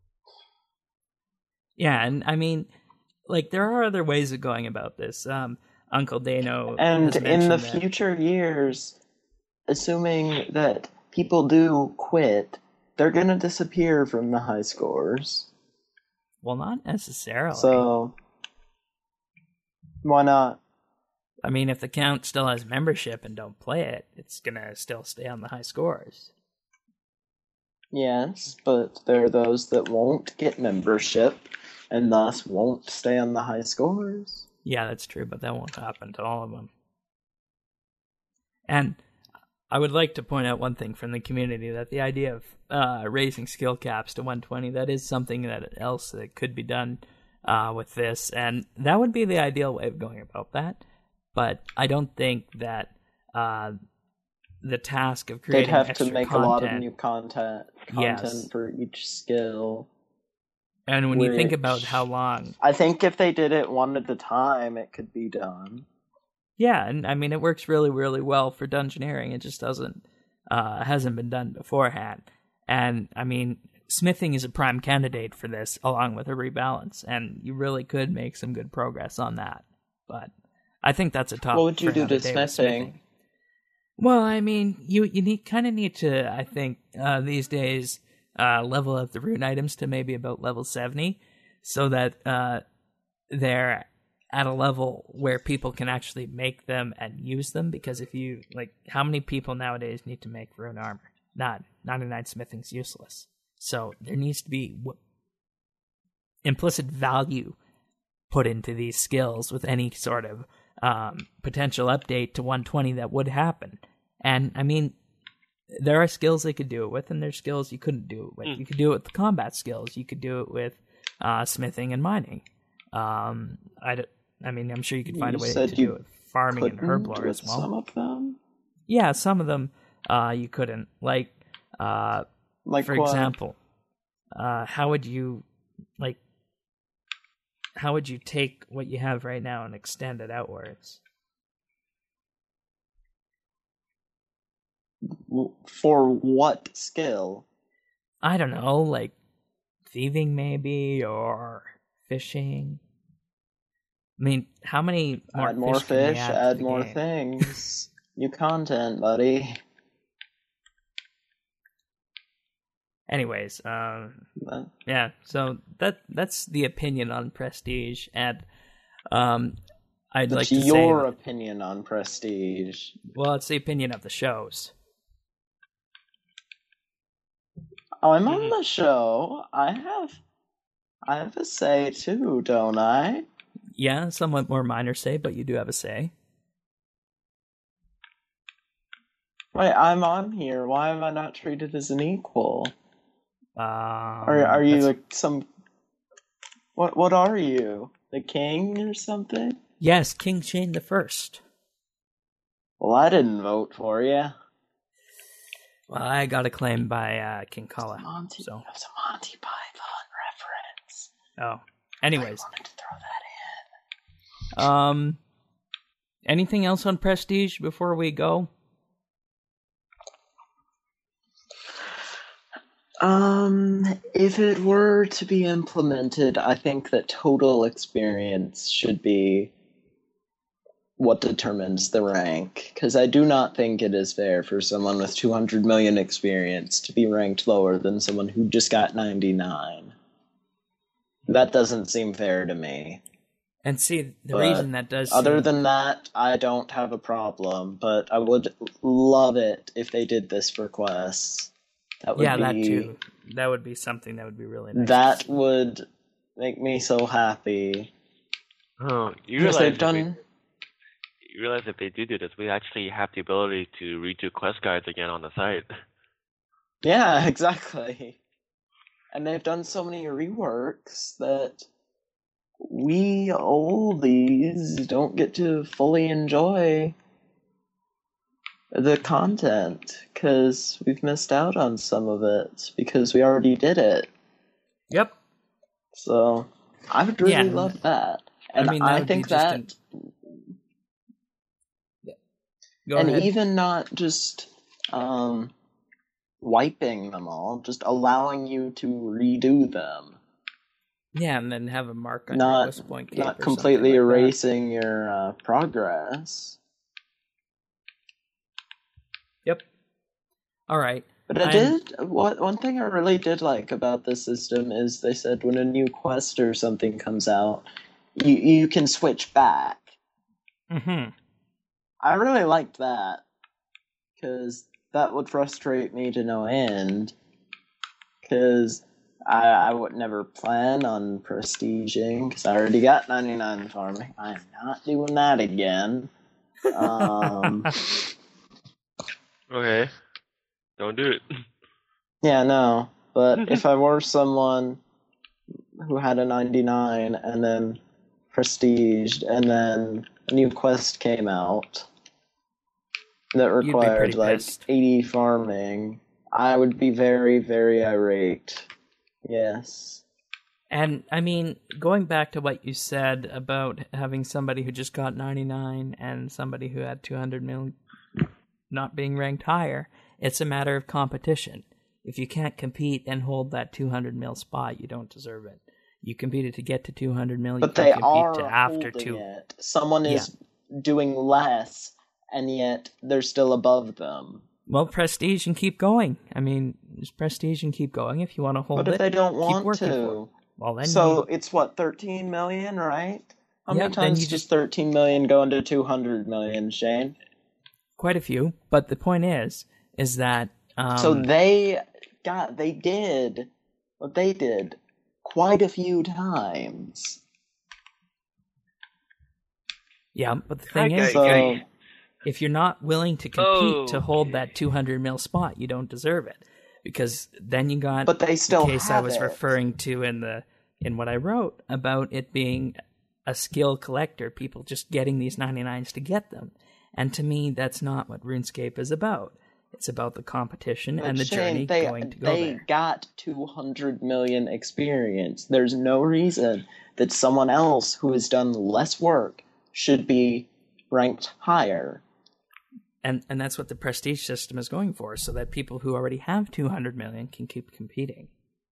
Yeah, and I mean, like, there are other ways of going about this. Uncle Dano. And in the future years, assuming that people do quit, they're going to disappear from the high scores. Well, not necessarily. So, why not? I mean, if the count still has membership and don't play it, it's going to still stay on the high scores. Yes, but there are those that won't get membership and thus won't stay on the high scores. Yeah, that's true, but that won't happen to all of them. And I would like to point out one thing from the community, that the idea of raising skill caps to 120, that is something that could be done with this, and that would be the ideal way of going about that. But I don't think that the task of creating They'd have extra to make content, a lot of new content Yes. for each skill. and when you think which- about how long, I think if they did it one at a time, it could be done. yeah, and I mean it works really, really well for dungeoneering. It just hasn't been done beforehand. And I mean, smithing is a prime candidate for this, along with a rebalance, and you really could make some good progress on that. But I think that's a topic. What would you for do another to day with smithing? Well, I mean, you kind of need to, I think, these days, level up the rune items to maybe about level 70, so that they're at a level where people can actually make them and use them. Because if you, like, how many people nowadays need to make rune armor? 99 smithing's useless. So there needs to be implicit value put into these skills with any sort of potential update to 120 that would happen. And I mean, there are skills they could do it with, and there's skills you couldn't do it with. You could do it with combat skills. You could do it with smithing and mining. I mean, I'm sure you could find a way to do it with farming and herblore as well. Some of them? Yeah, some of them you couldn't. Like Like for what? example, how would you take what you have right now and extend it outwards? For what skill? I don't know, like thieving maybe, or fishing. I mean, how many more Add more fish can we fish, add to add the more game? things. New content, buddy. Anyways, But- yeah. So that's the opinion on Prestige, and I'd like That's to say, your opinion on Prestige. well, it's the opinion of the shows. Oh, I'm on the show. I have a say too, don't I? Yeah, somewhat more minor say, but you do have a say. Wait, I'm on here. Why am I not treated as an equal? Are you that's- like some? What are you? The king or something? Yes, King Shane the First. Well, I didn't vote for you. Well, I got a claim by King Kala. Monty, So, it was a Monty Python reference. oh, anyways, I wanted to throw that in. anything else on Prestige before we go? If it were to be implemented, I think that total experience should be what determines the rank, because I do not think it is fair for someone with 200 million experience to be ranked lower than someone who just got 99. That doesn't seem fair to me. And see, the But reason that does Other seem- than that, I don't have a problem, but I would love it if they did this for quests. That would yeah, be, that too. That would be something that would be really nice. That would make me so happy. Oh, you Because realize they've if done... you realize if they do this, we actually have the ability to redo quest guides again on the site. Yeah, exactly. And they've done so many reworks that we oldies don't get to fully enjoy the content, because we've missed out on some of it, because we already did it. Yep. So, I would really Yeah, love that. And I mean, that I would be think just that... Go and ahead. even not just wiping them all, just allowing you to redo them. Yeah, and then have a mark on your Not, quest point cape not or completely something like that. erasing your progress. Yep. All right. But one thing I really did like about this system is they said when a new quest or something comes out, you can switch back. Mm-hmm. I really liked that, because that would frustrate me to no end. Because I would never plan on prestiging because I already got 99 farming. I'm not doing that again. Okay. Don't do it. Yeah, no. But if I were someone who had a 99 and then prestiged and then a new quest came out that You'd be required pretty like pissed. 80 farming, I would be very, very irate. Yes. And I mean, going back to what you said about having somebody who just got 99 and somebody who had 200 mil not being ranked higher, it's a matter of competition. If you can't compete and hold that 200 mil spot, you don't deserve it. You competed to get to 200 mil, you But can they compete are to after holding two. it. Someone is doing less, and yet they're still above them. Well, prestige and keep going. I mean, just prestige and keep going. If you want to hold But it, if they don't keep want working for it. to, Well, then so you, it's what, 13 million, right? How Yeah, many then times you does just- 13 million go into 200 million, Shane? quite a few. But the point is that So they did what they did quite a few times. yeah. But the thing is, So if you're not willing to compete to hold Okay. that 200 mil spot, you don't deserve it. Because then you got but they still the case I have was it. referring to in what I wrote about it being a skill collector, people just getting these 99s to get them. And to me, that's not what RuneScape is about. It's about the competition But and the Shane, journey going to go they there. got 200 million experience. There's no reason that someone else who has done less work should be ranked higher. And that's what the prestige system is going for, so that people who already have 200 million can keep competing.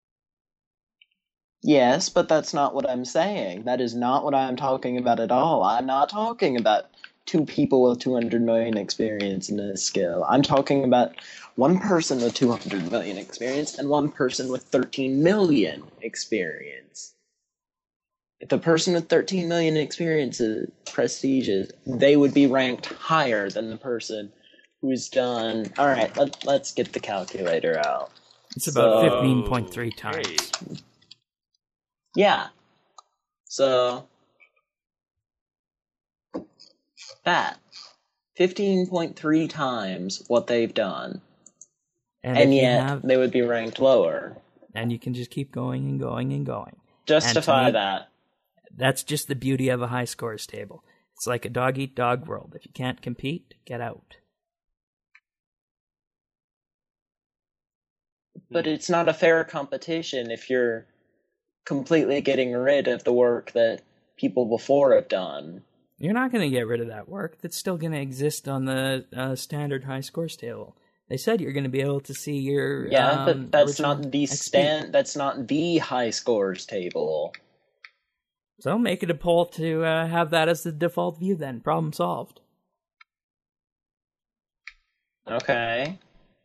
Yes, but that's not what I'm saying. That is not what I'm talking about at all. I'm not talking about two people with 200 million experience in a skill. I'm talking about one person with 200 million experience and one person with 13 million experience. If the person with 13 million experience is prestiges, they would be ranked higher than the person who's done... Alright, let's get the calculator out. It's about So- 15.3 times. Okay. Yeah. So that 15.3 times what they've done, And, and if you yet have, they would be ranked lower. and you can just keep going and going and going. Justify me- that. That's just the beauty of a high scores table. It's like a dog-eat-dog world. If you can't compete, get out. But it's not a fair competition if you're completely getting rid of the work that people before have done. You're not going to get rid of that work. That's still going to exist on the standard high scores table. They said you're going to be able to see your Yeah, but that's original not the XP. That's not the high scores table. So make it a poll to have that as the default view. Then problem solved. Okay.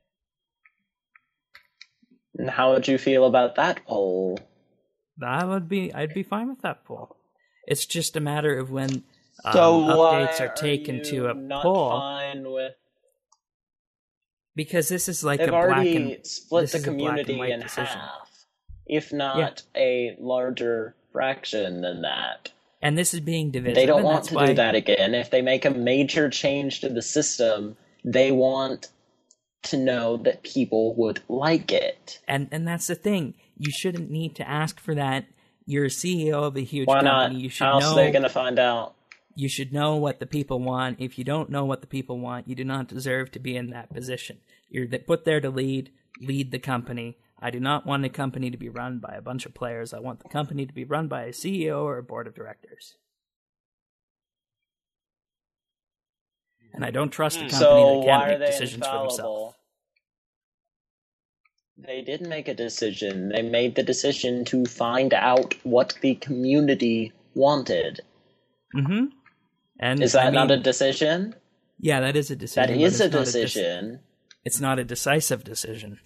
And how would you feel about that poll? I'd be fine with that poll. It's just a matter of when So why updates are taken you to a not poll, fine with? because this is like They've a black already and split this the is a black and community white in decision. half, if not a larger fraction than that. And this is being divisive. They don't and want that's to why do that again. If they make a major change to the system, they want to know that people would like it. And that's the thing. You shouldn't need to ask for that. You're a CEO of a huge Why company. not? You should How else know. are they going to find out? You should know what the people want. If you don't know what the people want, you do not deserve to be in that position. You're put there to lead the company. I do not want a company to be run by a bunch of players. I want the company to be run by a CEO or a board of directors. And I don't trust a company So that why can't are make they decisions for infallible? themselves. They did make a decision. They made the decision to find out what the community wanted. Mm-hmm. And Is that I not mean, a decision? Yeah, that is a decision. That but is a it's not decision. It's not a decisive decision.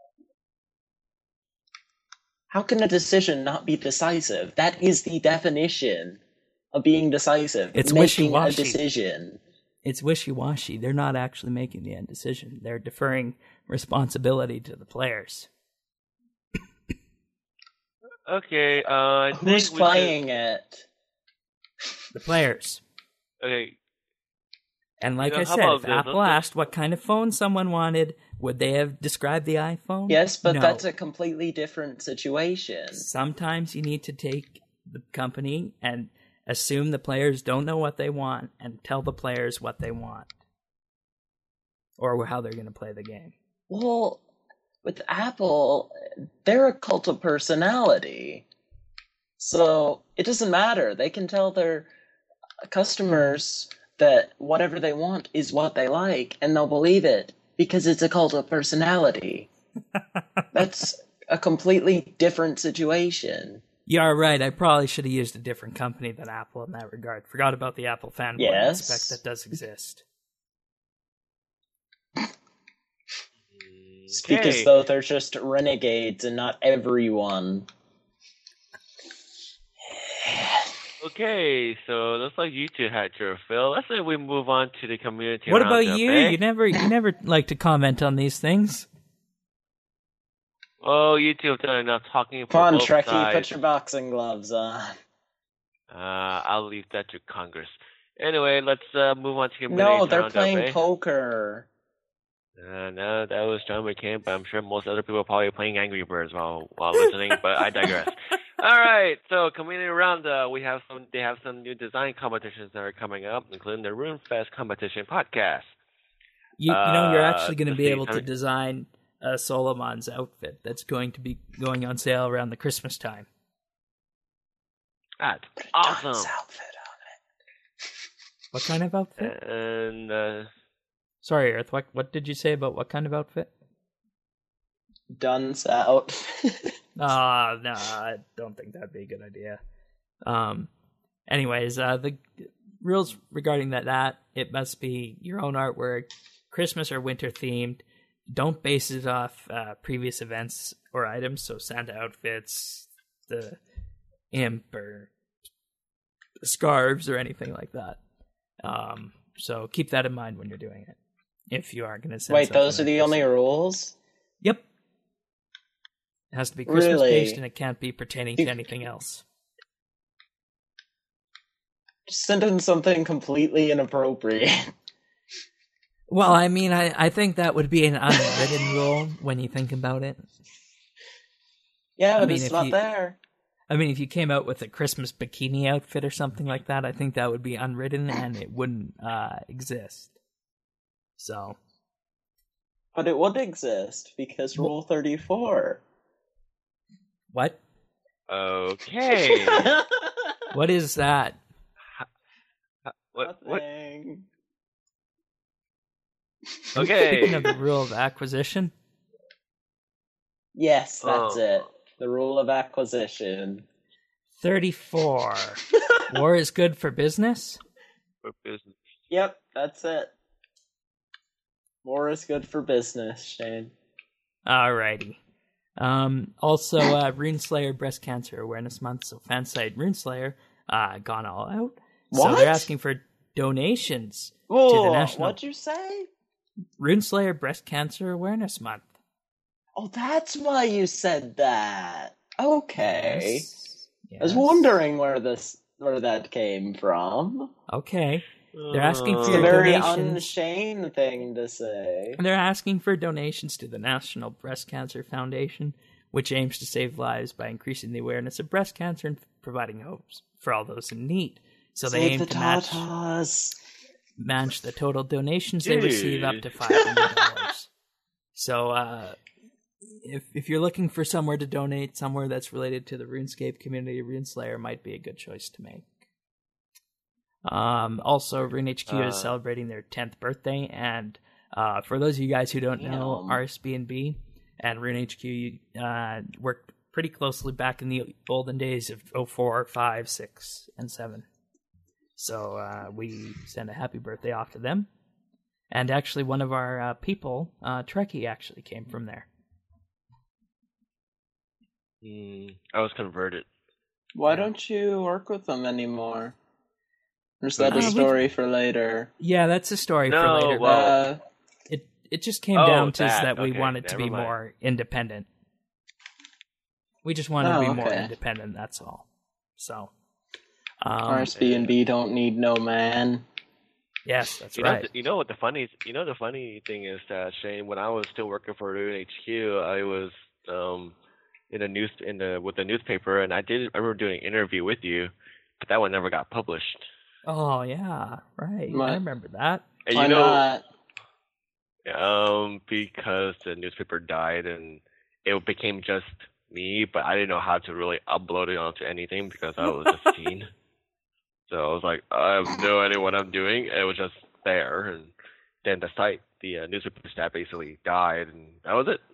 How can a decision not be decisive? That is the definition of being decisive. It's making wishy-washy. a decision. It's wishy-washy. They're not actually making the end decision. They're deferring responsibility to the players. Okay, I think Who's we playing it? The players. Okay, And like how I said, about if this? Apple Let's asked what kind of phone someone wanted, would they have described the iPhone? Yes, but No. that's a completely different situation. Sometimes you need to take the company and assume the players don't know what they want and tell the players what they want. Or how they're going to play the game. Well, with Apple, they're a cult of personality. So it doesn't matter. They can tell their customers that whatever they want is what they like, and they'll believe it because it's a cult of personality. That's a completely different situation. You're right. I probably should have used a different company than Apple in that regard. Forgot about the Apple fanboy Yes. aspect that does exist. Speak as though they're just renegades and not everyone. Okay, so looks like you two had your fill. Let's say we move on to the community. What about roundup, you? eh? You never like to comment on these things. Oh, you two have done enough talking for Come on, both Trekkie, sides. put your boxing gloves on. I'll leave that to Congress. Anyway, let's move on to community No, they're roundup, playing eh? poker. No, that was John McCain, but I'm sure most other people are probably playing Angry Birds while listening. But I digress. All right, so community roundup. They have some new design competitions that are coming up, including the RuneFest competition podcast. You know, you're actually going to let's be see, able to design Solomon's outfit that's going to be going on sale around the Christmas time. That's Put a awesome. Don's outfit on What kind of outfit? And Sorry, Earth. What did you say about what kind of outfit? it. Don's outfit. No, I don't think that'd be a good idea. Anyways, the rules regarding that it must be your own artwork, Christmas or winter themed. Don't base it off previous events or items, so Santa outfits, the imp, or scarves, or anything like that. So keep that in mind when you're doing it. If you are going to send Wait, something those are like the this. only rules? Yep. It has to be Christmas Really? based, and it can't be pertaining to anything else. Just send in something completely inappropriate. Well, I mean, I think that would be an unwritten rule when you think about it. Yeah, but mean, it's if not you- there. I mean, if you came out with a Christmas bikini outfit or something like that, I think that would be unwritten and it wouldn't exist. So, But it would exist because Rule 34. what? okay. What is that? what? Nothing. Okay. Speaking of the rule of acquisition, Yes, that's Oh. it. The rule of acquisition. 34. War is good for business? For business. Yep, that's it. War is good for business, Shane. Alrighty. Also, Runeslayer Breast Cancer Awareness Month, so fansite Runeslayer gone all out. So What? they're asking for donations Whoa, to the national what'd you say? Runeslayer Breast Cancer Awareness Month. Oh, that's why you said that. Okay. Yes. I was Yes. wondering where that came from. Okay. They're asking for It's a your very donations. unshane thing to say. They're asking for donations to the National Breast Cancer Foundation, which aims to save lives by increasing the awareness of breast cancer and providing hopes for all those in need. So they Save aim the to match tatas. the total donations they receive up to Dude. $500. So if you're looking for somewhere to donate, somewhere that's related to the RuneScape community, RuneSlayer might be a good choice to make. Also, RuneHQ is celebrating their 10th birthday, and for those of you guys who don't know, Damn. RSB&B and RuneHQ worked pretty closely back in the olden days of 04, 5, 6, and 7. So we send a happy birthday off to them. And actually, one of our people, Trekkie, actually came from there. I was converted. Why don't you work with them anymore? Or is that a we've- story for later? Yeah, that's a story for No, later. well- It just came Oh, down to that, that we okay, wanted to be never mind. more independent. We just want to be more okay. independent, that's all. So, RSB&B don't need no man. yes, that's You right. know what the funny thing is that Shane, when I was still working for Rune HQ, I was with the newspaper, and I remember doing an interview with you, but that one never got published. Oh, yeah, right. What? I remember that. And Why not? because the newspaper died and it became just me, but I didn't know how to really upload it onto anything because I was just a teen. So I was like, I have no idea what I'm doing. It was just there, and then the newspaper staff basically died, and that was it.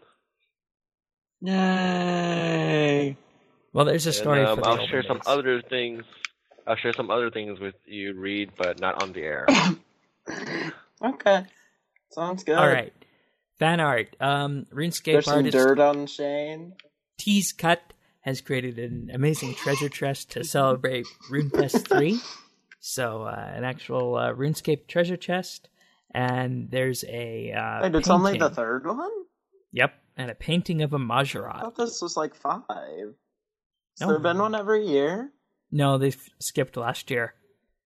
Yay! Well, there's a story for the I'll olden share some days. other things. I'll share some other things with you, Reed, but not on the air. Okay. Sounds good. All right. Fan art. RuneScape There's some artist dirt on Shane. Tease Cut has created an amazing treasure chest to celebrate RuneFest 3. So, an actual RuneScape treasure chest. And there's a Wait, it's only the third one? Yep. And a painting of a I Majorat. thought this was like 5. Has No. there been one every year? No, they skipped last year.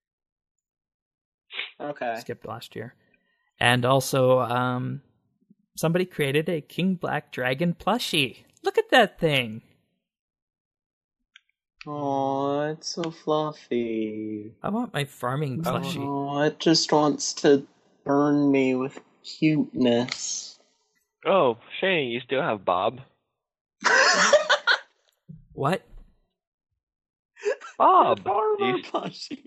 Okay. Skipped last year. And also, somebody created a King Black Dragon plushie. Look at that thing. Oh, it's so fluffy. I want my farming plushie. Oh, it just wants to burn me with cuteness. Oh, Shane, you still have Bob. What? Bob. Farmer plushie.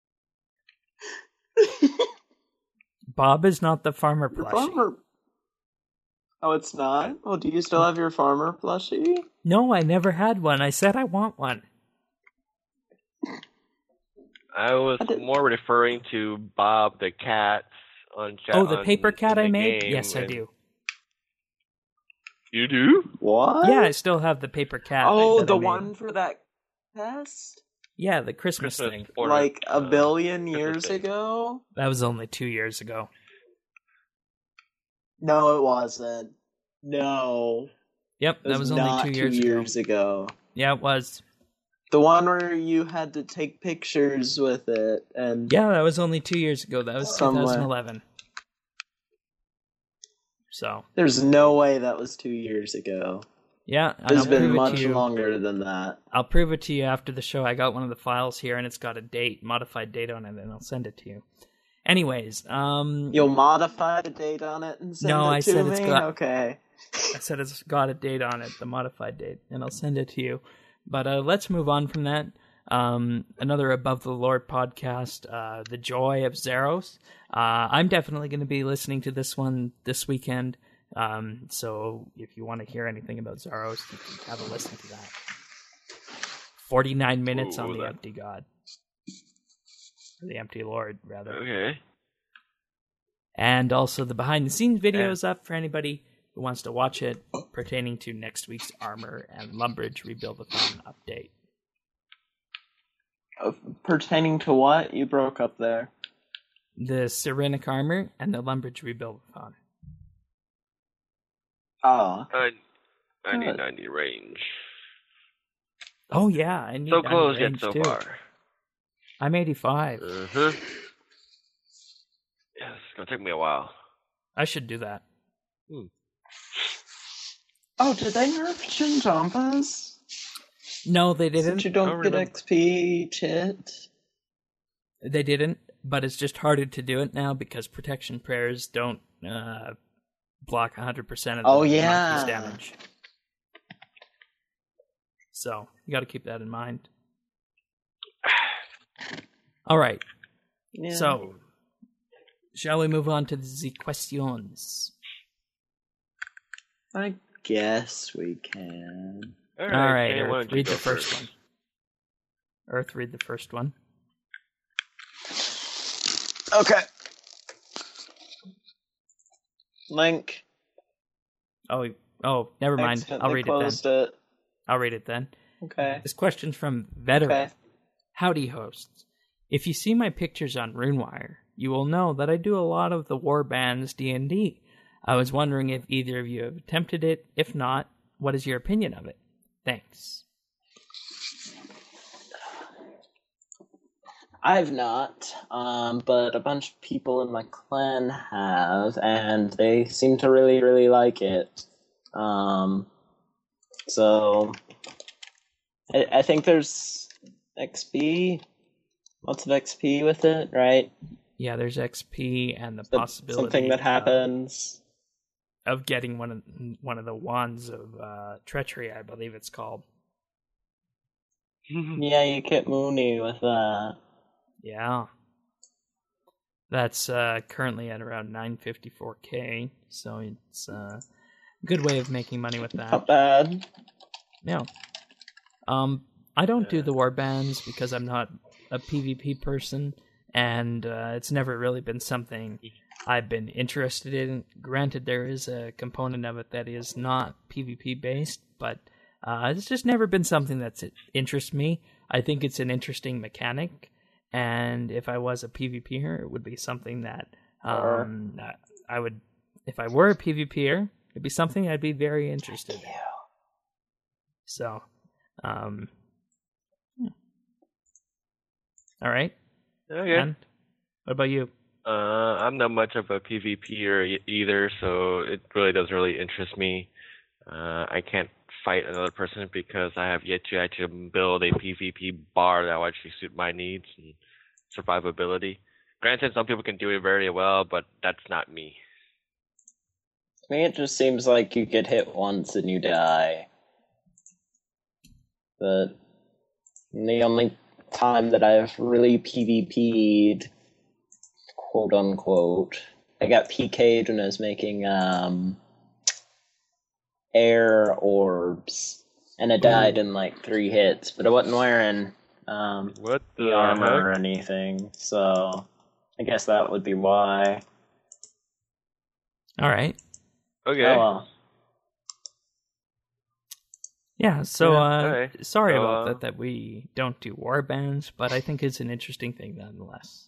Bob is not the farmer Your plushie. farmer. Oh, it's not? Well, do you still have your farmer plushie? No, I never had one. I said I want one. I was more referring to Bob the cat on chat. Oh, the paper cat in I the made? game, Yes, I and- do. You do? What? Yeah, I still have the paper cat. Oh, that I the made. one for that test? Yeah, the Christmas thing. order, Like a billion Christmas years thing. ago? That was only 2 years ago. No, it wasn't. No. Yep, It that was only not 2 2 years years ago. ago. Yeah, it was. The one where you had to take pictures with it and Yeah, that was only 2 years ago. That was Somewhere. 2011. So, there's no way that was 2 years ago. yeah, and It's I'll been prove it much to you. longer than that. I'll prove it to you after the show. I got one of the files here, and it's got a date, modified date on it, and I'll send it to you. Anyways, You'll modify the date on it and send No, it I to said me? it's got- Okay. I said it's got a date on it, the modified date, and I'll send it to you. But let's move on from that. Another Above the Lord podcast, The Joy of Zeros. I'm definitely going to be listening to this one this weekend. So if you want to hear anything about Zeros, you can have a listen to that. 49 minutes on the that- Empty God. Or the Empty Lord, rather. Okay. And also the behind the scenes video is up for anybody who wants to watch it, pertaining to next week's Armor and Lumbridge Rebuild-a-thon update. Pertaining to what? You broke up there. The Cyrenaic Armor and the Lumbridge Rebuild-a-thon. Oh. 90 range. Oh yeah, I need So that close yet range so too. far. I'm 85. Yeah, it's gonna take me a while. I should do that. Oh, did they nerf Chinjampas? No, they didn't. Since you don't I get remember. XP, chit. They didn't, but it's just harder to do it now because protection prayers don't block 100% of the Oh, monkeys' yeah. damage. So, you got to keep that in mind. All right. Yeah. So, shall we move on to the questions? I guess we can. All right, Shane, why Earth, don't you read go the first one. Earth, read the first one. Okay. Link. Oh, never mind. I'll Accidentally read it then. closed it. I'll read it then. Okay. This question's from Veteran. Okay. Howdy, hosts. If you see my pictures on RuneWire, you will know that I do a lot of the Warbands D&D. I was wondering if either of you have attempted it. If not, what is your opinion of it? Thanks. I've not, but a bunch of people in my clan have, and they seem to really, really like it. So I think there's XP, lots of XP with it, right? Yeah, there's XP and the possibility something that happens of getting one of the wands of treachery, I believe it's called. Yeah, you get Mooney with that. Yeah. That's currently at around 954k, so it's a good way of making money with that. Not bad. Yeah. I don't do the warbands because I'm not a PvP person, and it's never really been something I've been interested in. Granted, there is a component of it that is not PvP based, but it's just never been something that interests me. I think it's an interesting mechanic, and if I was a PvPer, it would be something that I would. If I were a PvPer, it'd be something I'd be very interested in. So, yeah. All right. Okay. And what about you? I'm not much of a PvPer either, so it really doesn't really interest me. I can't fight another person because I have yet to actually build a PvP bar that will actually suit my needs and survivability. Granted, some people can do it very well, but that's not me. To me, it just seems like you get hit once and you die. But the only time that I've really PvP'd, quote unquote, I got PK'd when I was making air orbs, and I died in like 3 hits, but I wasn't wearing What the armor or anything, so I guess that would be why. All right. Okay. Oh well. Yeah, so okay. sorry about that we don't do warbands, but I think it's an interesting thing nonetheless.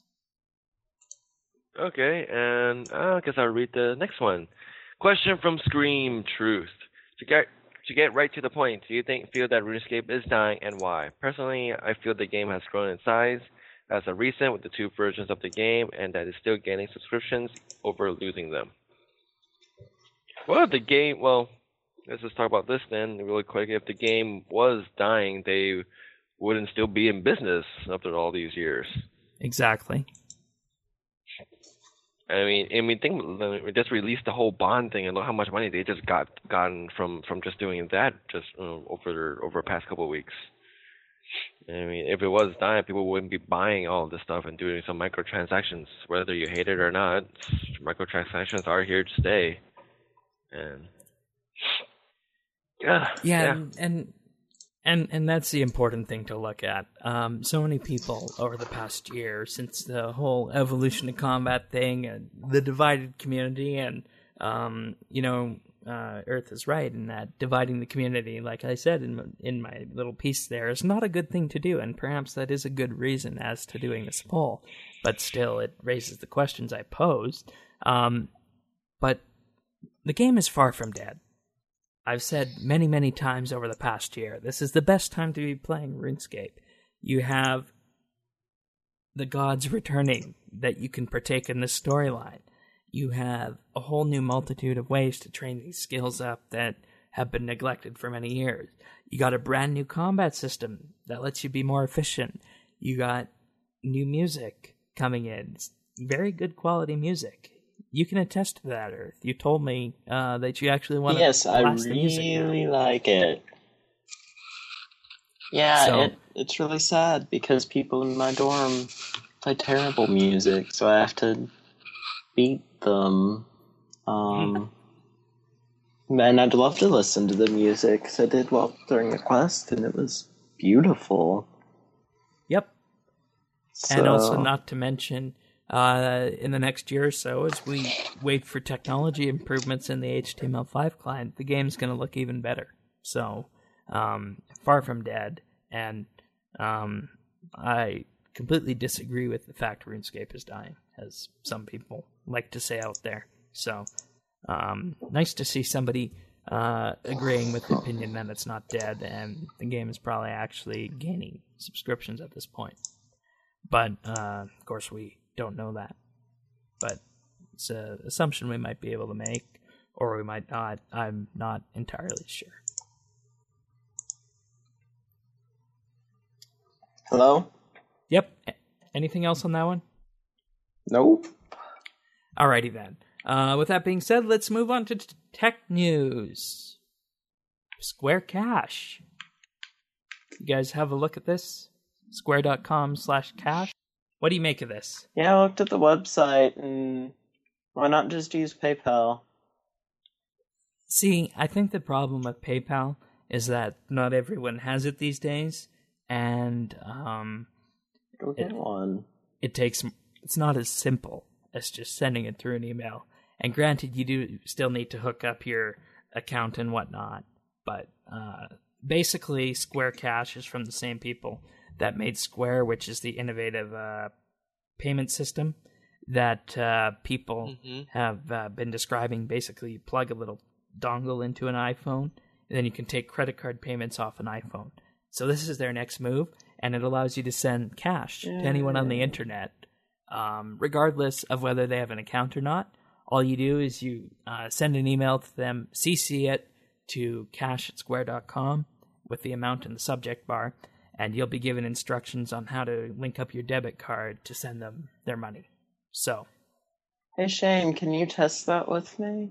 Okay, and I guess I'll read the next one. Question from Scream Truth. To get right to the point, do you feel that RuneScape is dying, and why? Personally, I feel the game has grown in size as of recent with the 2 versions of the game, and that it's still gaining subscriptions over losing them. Well, let's just talk about this then really quick. If the game was dying, they wouldn't still be in business after all these years. Exactly. I mean, think we just released the whole Bond thing, and look how much money they just gotten from just doing that just over the past couple of weeks. I mean, if it was dying, people wouldn't be buying all this stuff and doing some microtransactions, whether you hate it or not. Microtransactions are here to stay, and yeah. And that's the important thing to look at. So many people over the past year, since the whole evolution of combat thing, and the divided community, and Earth is right in that dividing the community, like I said in my little piece there, is not a good thing to do, and perhaps that is a good reason as to doing this poll. But still, it raises the questions I posed. But the game is far from dead. I've said many, many times over the past year, this is the best time to be playing RuneScape. You have the gods returning that you can partake in this storyline. You have a whole new multitude of ways to train these skills up that have been neglected for many years. You got a brand new combat system that lets you be more efficient. You got new music coming in. It's very good quality music. You can attest to that, Earth. You told me that you actually want to blast the music. Yes, I really like it. Yeah, So, it's really sad because people in my dorm play terrible music, so I have to beat them. And I'd love to listen to the music, because I did well during the quest, and it was beautiful. Yep. So, And also, not to mention, in the next year or so, as we wait for technology improvements in the HTML5 client, the game's going to look even better. So, far from dead, and I completely disagree with the fact RuneScape is dying, as some people like to say out there. So, nice to see somebody agreeing with the opinion that it's not dead, and the game is probably actually gaining subscriptions at this point. But, of course, we don't know that. But it's an assumption we might be able to make, or we might not. I'm not entirely sure. Hello? Yep. Anything else on that one? Nope. Alrighty then. With that being said, let's move on to tech news. Square Cash. You guys have a look at this? Square.com/cash. What do you make of this? Yeah, I looked at the website, and why not just use PayPal? See, I think the problem with PayPal is that not everyone has it these days, and Go get one. it's not as simple as just sending it through an email. And granted, you do still need to hook up your account and whatnot, but basically Square Cash is from the same people that made Square, which is the innovative payment system that people have been describing. Basically, you plug a little dongle into an iPhone, and then you can take credit card payments off an iPhone. So this is their next move, and it allows you to send cash to anyone on the internet, regardless of whether they have an account or not. All you do is you send an email to them, CC it to cash@square.com with the amount in the subject bar, and you'll be given instructions on how to link up your debit card to send them their money. So, Hey Shane, can you test that with me?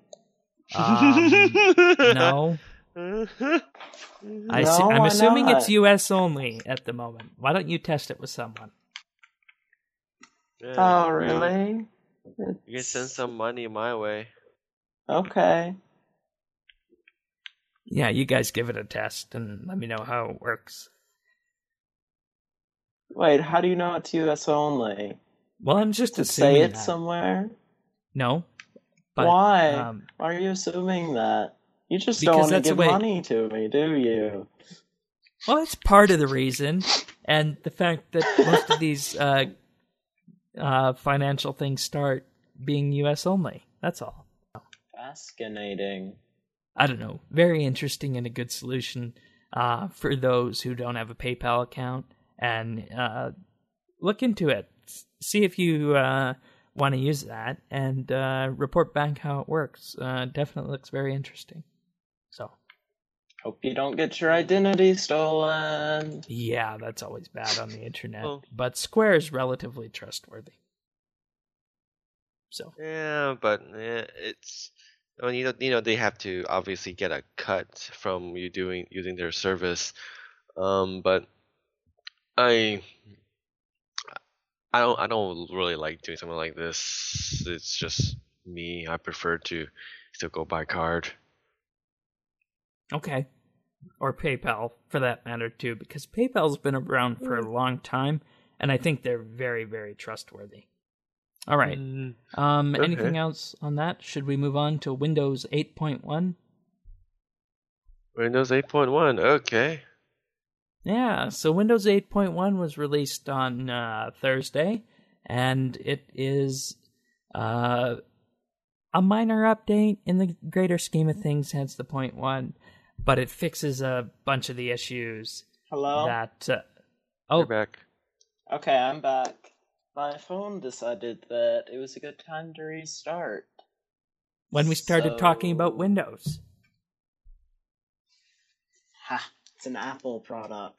no. I'm assuming not? it's US only at the moment. Why don't you test it with someone? Yeah, Oh, really? You can send some money my way. Okay. Yeah, you guys give it a test and let me know how it works. Wait, how do you know it's US only? Well, I'm just Does it assuming say it that. somewhere? No. But, Why? Why are you assuming that? You just don't because want to that's the give way- money to me, do you? Well, it's part of the reason, and the fact that most of these financial things start being US only. That's all. Fascinating. I don't know. Very interesting and a good solution for those who don't have a PayPal account. And look into it. See if you want to use that and report back how it works. Definitely looks very interesting. So, Hope you don't get your identity stolen. yeah, that's always bad on the internet. Oh. But Square is relatively trustworthy. So, Yeah, but it's. I mean, they have to obviously get a cut from you using their service. But I don't really like doing something like this. It's just me. I prefer to still go by card. okay. Or PayPal, for that matter, too, because PayPal's been around for a long time, and I think they're very, very trustworthy. All right. Okay. Anything else on that? Should we move on to Windows 8.1? Windows 8.1. Okay. Yeah, so Windows 8.1 was released on Thursday, and it is a minor update in the greater scheme of things, hence the point one, but it fixes a bunch of the issues Hello? that... You're back. Okay, I'm back. My phone decided that it was a good time to restart. when we started talking about So- Windows. Ha! It's an Apple product.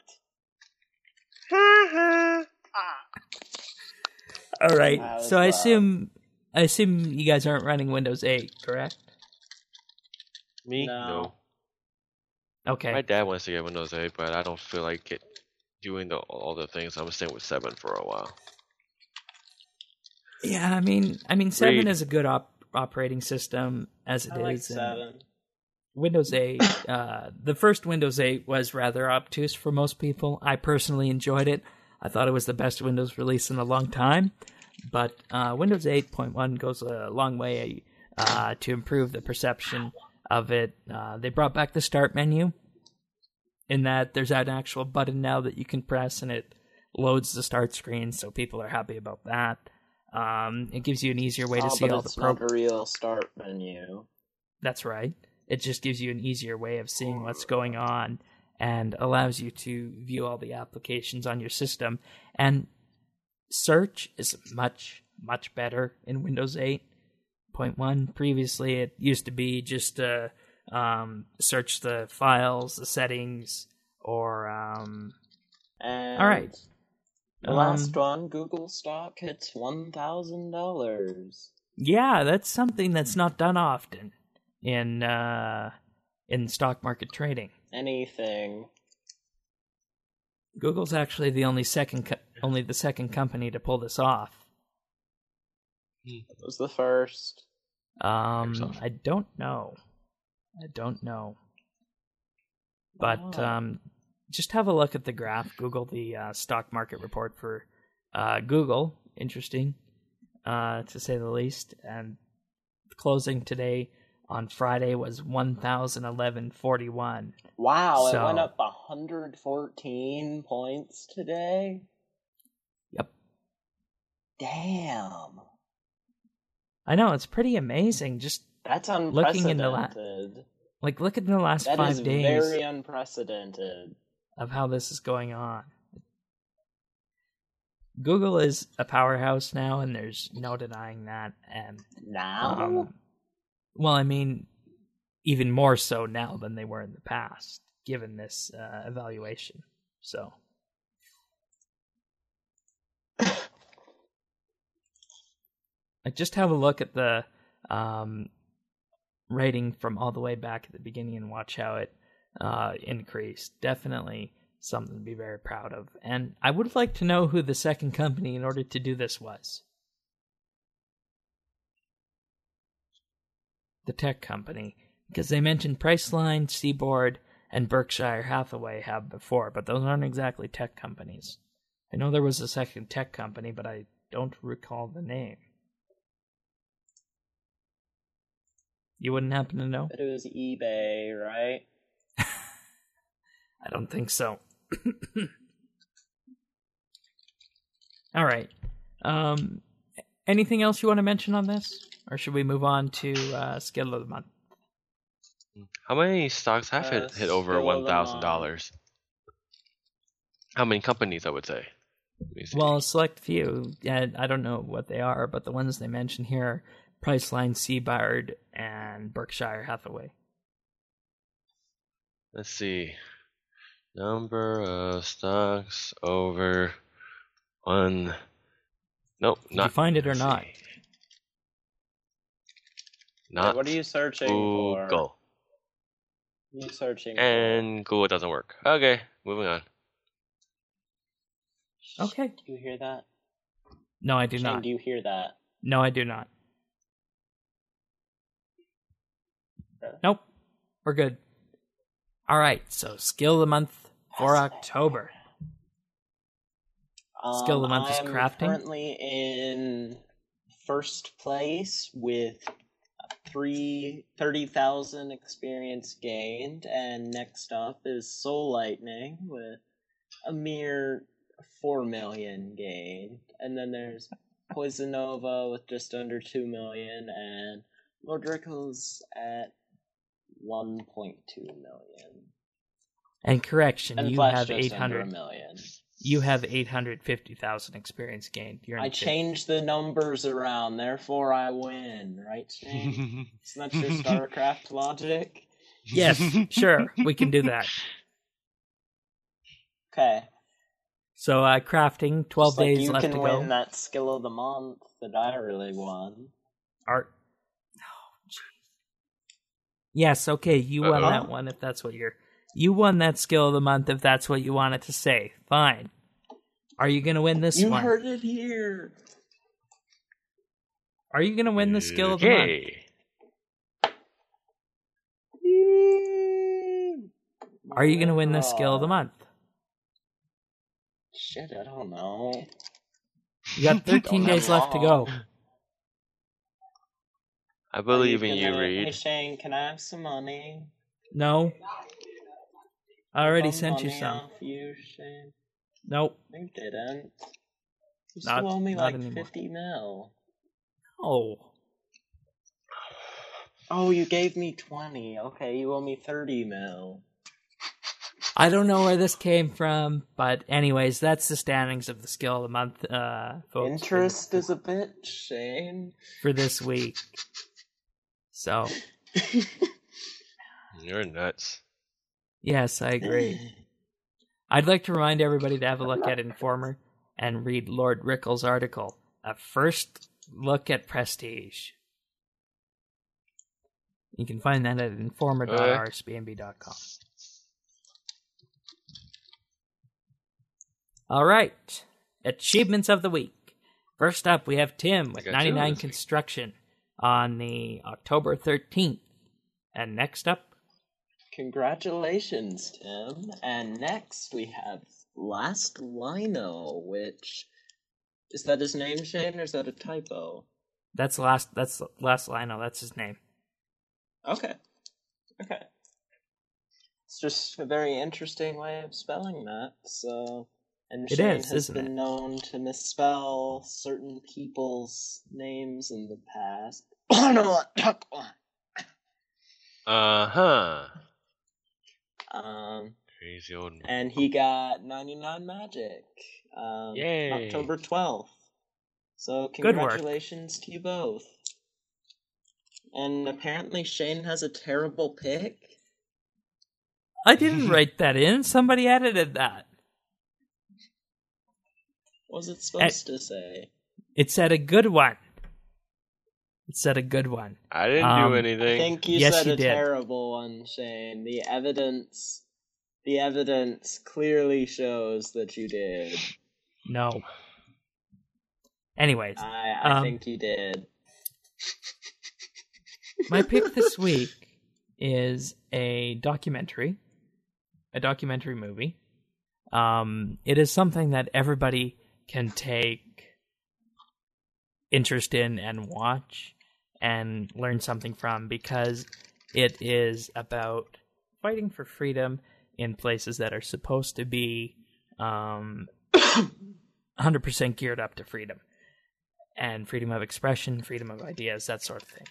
All right, That was so I loud. assume you guys aren't running Windows 8, correct? Me? No. Okay. My dad wants to get Windows 8, but I don't feel like doing all the things. I'm staying with 7 for a while. Yeah, I mean, 7 Read. is a good operating system as it I like is. and 7. Windows 8, the first Windows 8 was rather obtuse for most people. I personally enjoyed it. I thought it was the best Windows release in a long time. But Windows 8.1 goes a long way to improve the perception of it. They brought back the start menu, in that there's an actual button now that you can press and it loads the start screen, so people are happy about that. It gives you an easier way to see but all the it's not a real start menu. That's right. It just gives you an easier way of seeing what's going on and allows you to view all the applications on your system. And search is much, much better in Windows 8.1. Previously, it used to be just search the files, the settings, or... And all right. The last one, Google stock hits $1,000. Yeah, that's something that's not done often in stock market trading. Anything. Google's actually the only second company to pull this off. It was the first. I don't know. But just have a look at the graph. Google the stock market report for Google. Interesting, to say the least. And closing today on Friday was 1,011.41. Wow, it went up 114 points today? Yep. Damn. I know, it's pretty amazing. Just that's unprecedented. Look at the last 5 days. That is very unprecedented. Of how this is going on. Google is a powerhouse now, and there's no denying that. And now? Well, I mean, even more so now than they were in the past, given this evaluation. So, just have a look at the rating from all the way back at the beginning and watch how it increased. Definitely something to be very proud of. And I would like to know who the second company in order to do this was. The tech company, because they mentioned Priceline, Seaboard, and Berkshire Hathaway have before, but those aren't exactly tech companies. I know there was a second tech company, but I don't recall the name. You wouldn't happen to know? But it was eBay, right? I don't think so. All right. Anything else you want to mention on this? Or should we move on to Skill of the Month? How many stocks have hit over $1,000? How many companies, I would say? Well, a select few. Yeah, I don't know what they are, but the ones they mention here are Priceline, Seaboard, and Berkshire Hathaway. Let's see. Number of stocks over one. Nope, Did you find it or not? Not. Wait, what are you searching for? Google. What are you searching and Google doesn't work. Okay, moving on. Okay. Do you hear that? No, I do Shane, not. do you hear that? No, I do not. Nope. We're good. All right, so Skill of the Month for October. Skill of the Month is crafting. I'm currently in first place with 30,000 experience gained, and next up is Soul Lightning with a mere 4 million gained, and then there's Poison Nova with just under 2 million, and Lordrickles at 1.2 million. And correction, and you Flash have just 800 under 1 million. You have 850,000 experience gained. I changed the numbers around, therefore I win, right, Shane? Isn't that your StarCraft logic? Yes, sure, we can do that. Okay. So, crafting, 12 days left to go. You can win that Skill of the Month that I really won. Art. Oh, jeez. Yes, okay, you won that one if that's what you're... You won that Skill of the Month if that's what you wanted to say. Fine. Are you going to win this one? You heard it here. Are you going to win the Skill of the Month? Are you going to win the Skill of the Month? Shit, I don't know. You got 13 days left to go. I believe in you, Reed. Hey, Shane, can I have some money? No. I already sent you some. Off you, Shane. Nope. You didn't. You still owe me like anymore. 50 mil. Oh. Oh, you gave me 20. Okay, you owe me 30 mil. I don't know where this came from, but anyways, that's the standings of the skill of the month, folks. Interest is a bitch, Shane. For this week. So. You're nuts. Yes, I agree. I'd like to remind everybody to have a look at Informer and read Lord Rickles' article, A First Look at Prestige. You can find that at informer.rsbnb.com. All right. Achievements of the week. First up, we have Tim with 99 Construction on the October 13th. And next up, congratulations, Tim. And next we have Last Lino, which... Is that his name, Shane, or is that a typo? That's Last Lino, that's his name. Okay. It's just a very interesting way of spelling that, so... And Shane has been known to misspell certain people's names in the past. Uh-huh. Crazy old... And he got 99 Magic. Yay. October 12th. So congratulations to you both. And apparently Shane has a terrible pick. I didn't write that in. Somebody edited that. What was it supposed to say? It said a good one. I didn't do anything. I think you said a terrible one, Shane. The evidence clearly shows that you did. No. Anyways. I think you did. My pick this week is a documentary movie. It is something that everybody can take interest in and watch and learn something from, because it is about fighting for freedom in places that are supposed to be 100% geared up to freedom and freedom of expression, freedom of ideas, that sort of thing.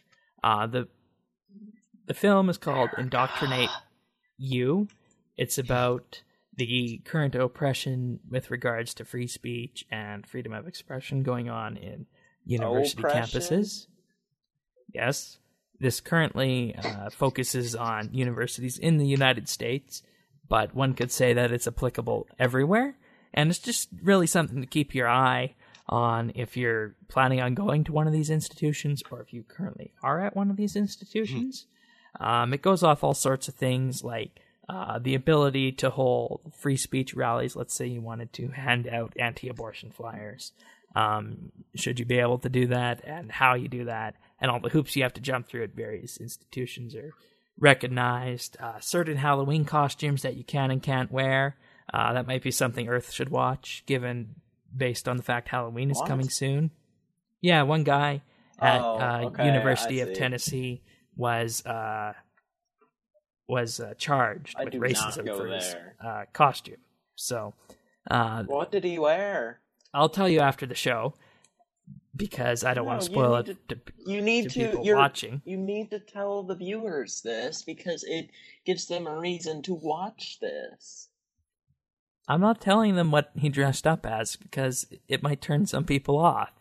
The film is called Indoctrinate You. It's about the current oppression with regards to free speech and freedom of expression going on in university campuses. Yes. This currently focuses on universities in the United States, but one could say that it's applicable everywhere. And it's just really something to keep your eye on if you're planning on going to one of these institutions, or if you currently are at one of these institutions. It goes off all sorts of things, like the ability to hold free speech rallies. Let's say you wanted to hand out anti-abortion flyers. Should you be able to do that, and how you do that, and all the hoops you have to jump through at various institutions are recognized. Certain Halloween costumes that you can and can't wear. That might be something Earth should watch, based on the fact Halloween is coming soon. Yeah, one guy at University of Tennessee was charged with racism for his costume. So, what did he wear? I'll tell you after the show, because I don't want to spoil it to people watching. You need to tell the viewers this, because it gives them a reason to watch this. I'm not telling them what he dressed up as, because it might turn some people off.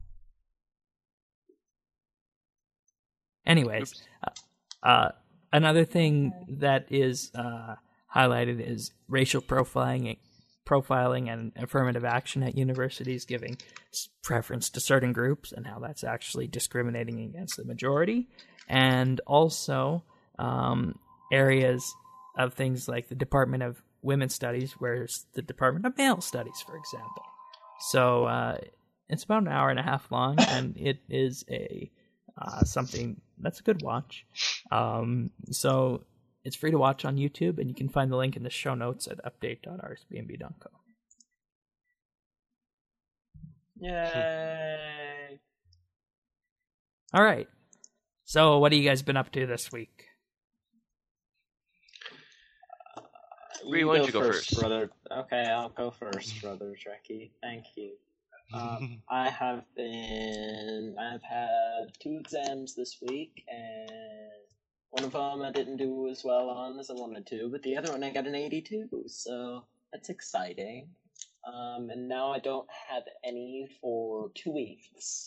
Anyways, another thing that is highlighted is racial profiling and affirmative action at universities, giving preference to certain groups and how that's actually discriminating against the majority. And also areas of things like the Department of Women's Studies, whereas the Department of Male Studies, for example. So it's about an hour and a half long, and it is something that's a good watch. So it's free to watch on YouTube, and you can find the link in the show notes at update.rsbnb.co. Yay! All right. So what have you guys been up to this week? Why don't you go first, brother? Okay, I'll go first, brother Trekkie. Thank you. I've had 2 exams this week, and One of them I didn't do as well on as I wanted to, but the other one I got an 82, so that's exciting. And now I don't have any for 2 weeks.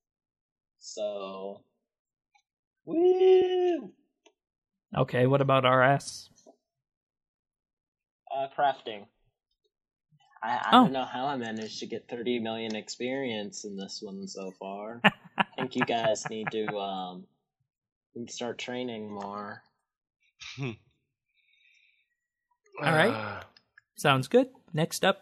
So, woo! Okay, what about RS? Crafting. I don't know how I managed to get 30 million experience in this one so far. I think you guys need to start training more. All right. Sounds good. Next up.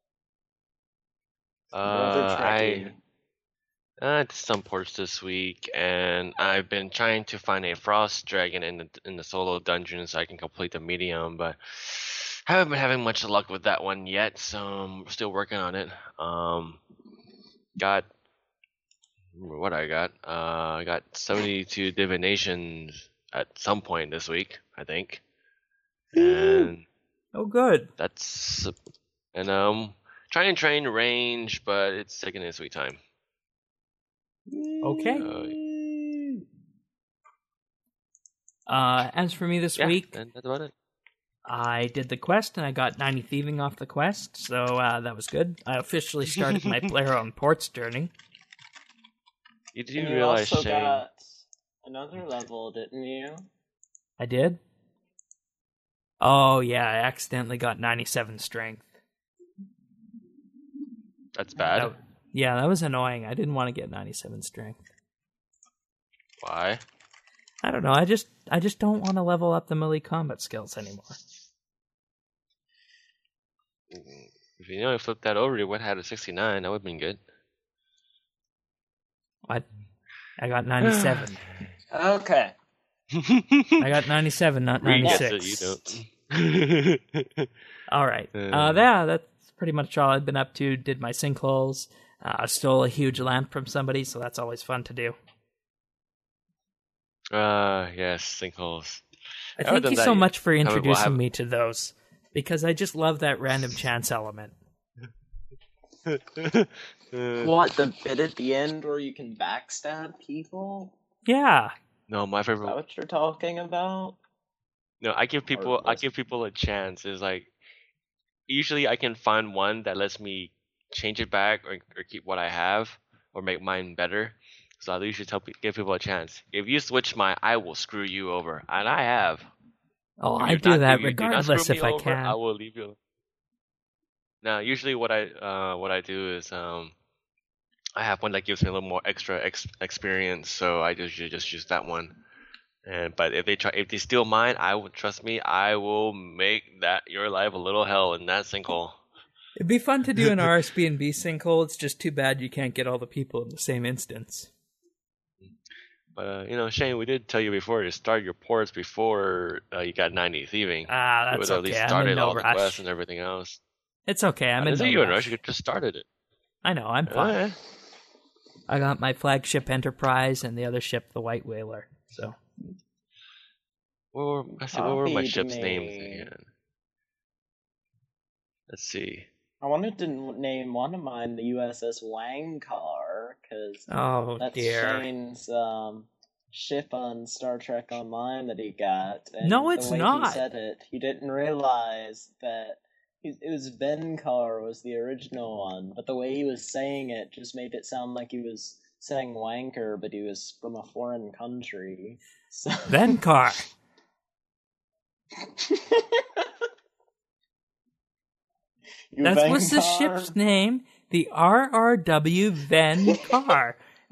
Rather I did some ports this week, and I've been trying to find a frost dragon in the solo dungeon so I can complete the medium, but haven't been having much luck with that one yet, so I'm still working on it. Got what I got. I got 72 divinations at some point this week, I think, and Oh, good. that's and trying to train range, but it's taking its sweet time. Okay. As for me this week, and that's about it. I did the quest and I got 90 thieving off the quest, so that was good. I officially started my player on ports journey. You do And you realize, also Shane? got another level, didn't you? I did? Oh, yeah, I accidentally got 97 strength. That's bad. That was annoying. I didn't want to get 97 strength. Why? I don't know. I just don't want to level up the melee combat skills anymore. If you flip that over, you would have had a 69. That would have been good. What? I got 97. Okay. I got 97, not 96. You don't. All right. That's pretty much all I've been up to. Did my sinkholes. Stole a huge lamp from somebody, so that's always fun to do. Yes, sinkholes. Thank you so much for introducing me to those, because I just love that random chance element. What, the bit at the end where you can backstab people? Yeah. No, my Is favorite. that what you're talking about? No, I give people a chance. Is like usually I can find one that lets me change it back or keep what I have or make mine better. So I usually give people a chance. If you switch mine, I will screw you over, and I have. Oh, If I you're do not- that if you do not regardless screw if me I over, can. I will leave you. Now, usually what I do is I have one that gives me a little more extra experience, so I usually just use that one. But if they steal mine, trust me, I will make your life a little hell in that sinkhole. It'd be fun to do an RSB&B sinkhole. It's just too bad you can't get all the people in the same instance. But Shane, we did tell you before to start your ports before you got 90 thieving. That's you would at okay. least I'm in started no all the rush. quests and everything else. It's okay. I'm in Is no it you in rush. rush? You could just started it. I know. I'm fine. Alright. I got my flagship Enterprise and the other ship, the White Whaler. So What were my Copied ship's me. names again? Let's see. I wanted to name one of mine the USS Wangkar, because oh that's dear. Shane's ship on Star Trek Online that he got. And No, it's the way not. he said it, he didn't realize that it was Venkar was the original one, but the way he was saying it just made it sound like he was saying wanker, but he was from a foreign country. So... Venkar. That was the ship's name. The RRW Venkar.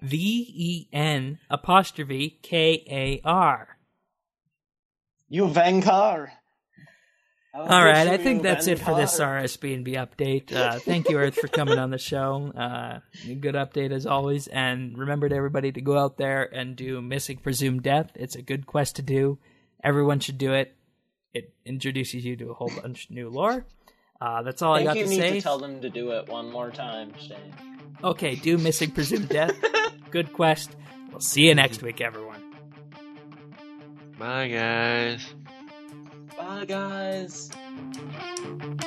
VEN''KAR. You Venkar! All right, I think that's it for this RSB&B update. Thank you, Earth, for coming on the show. Good update as always. And remember to everybody to go out there and do Missing Presumed Death. It's a good quest to do. Everyone should do it. It introduces you to a whole bunch of new lore. That's all I got to say. You need to tell them to do it one more time, Shane. Okay, do Missing Presumed Death. Good quest. We'll see you next week, everyone. Bye, guys. Bye, guys.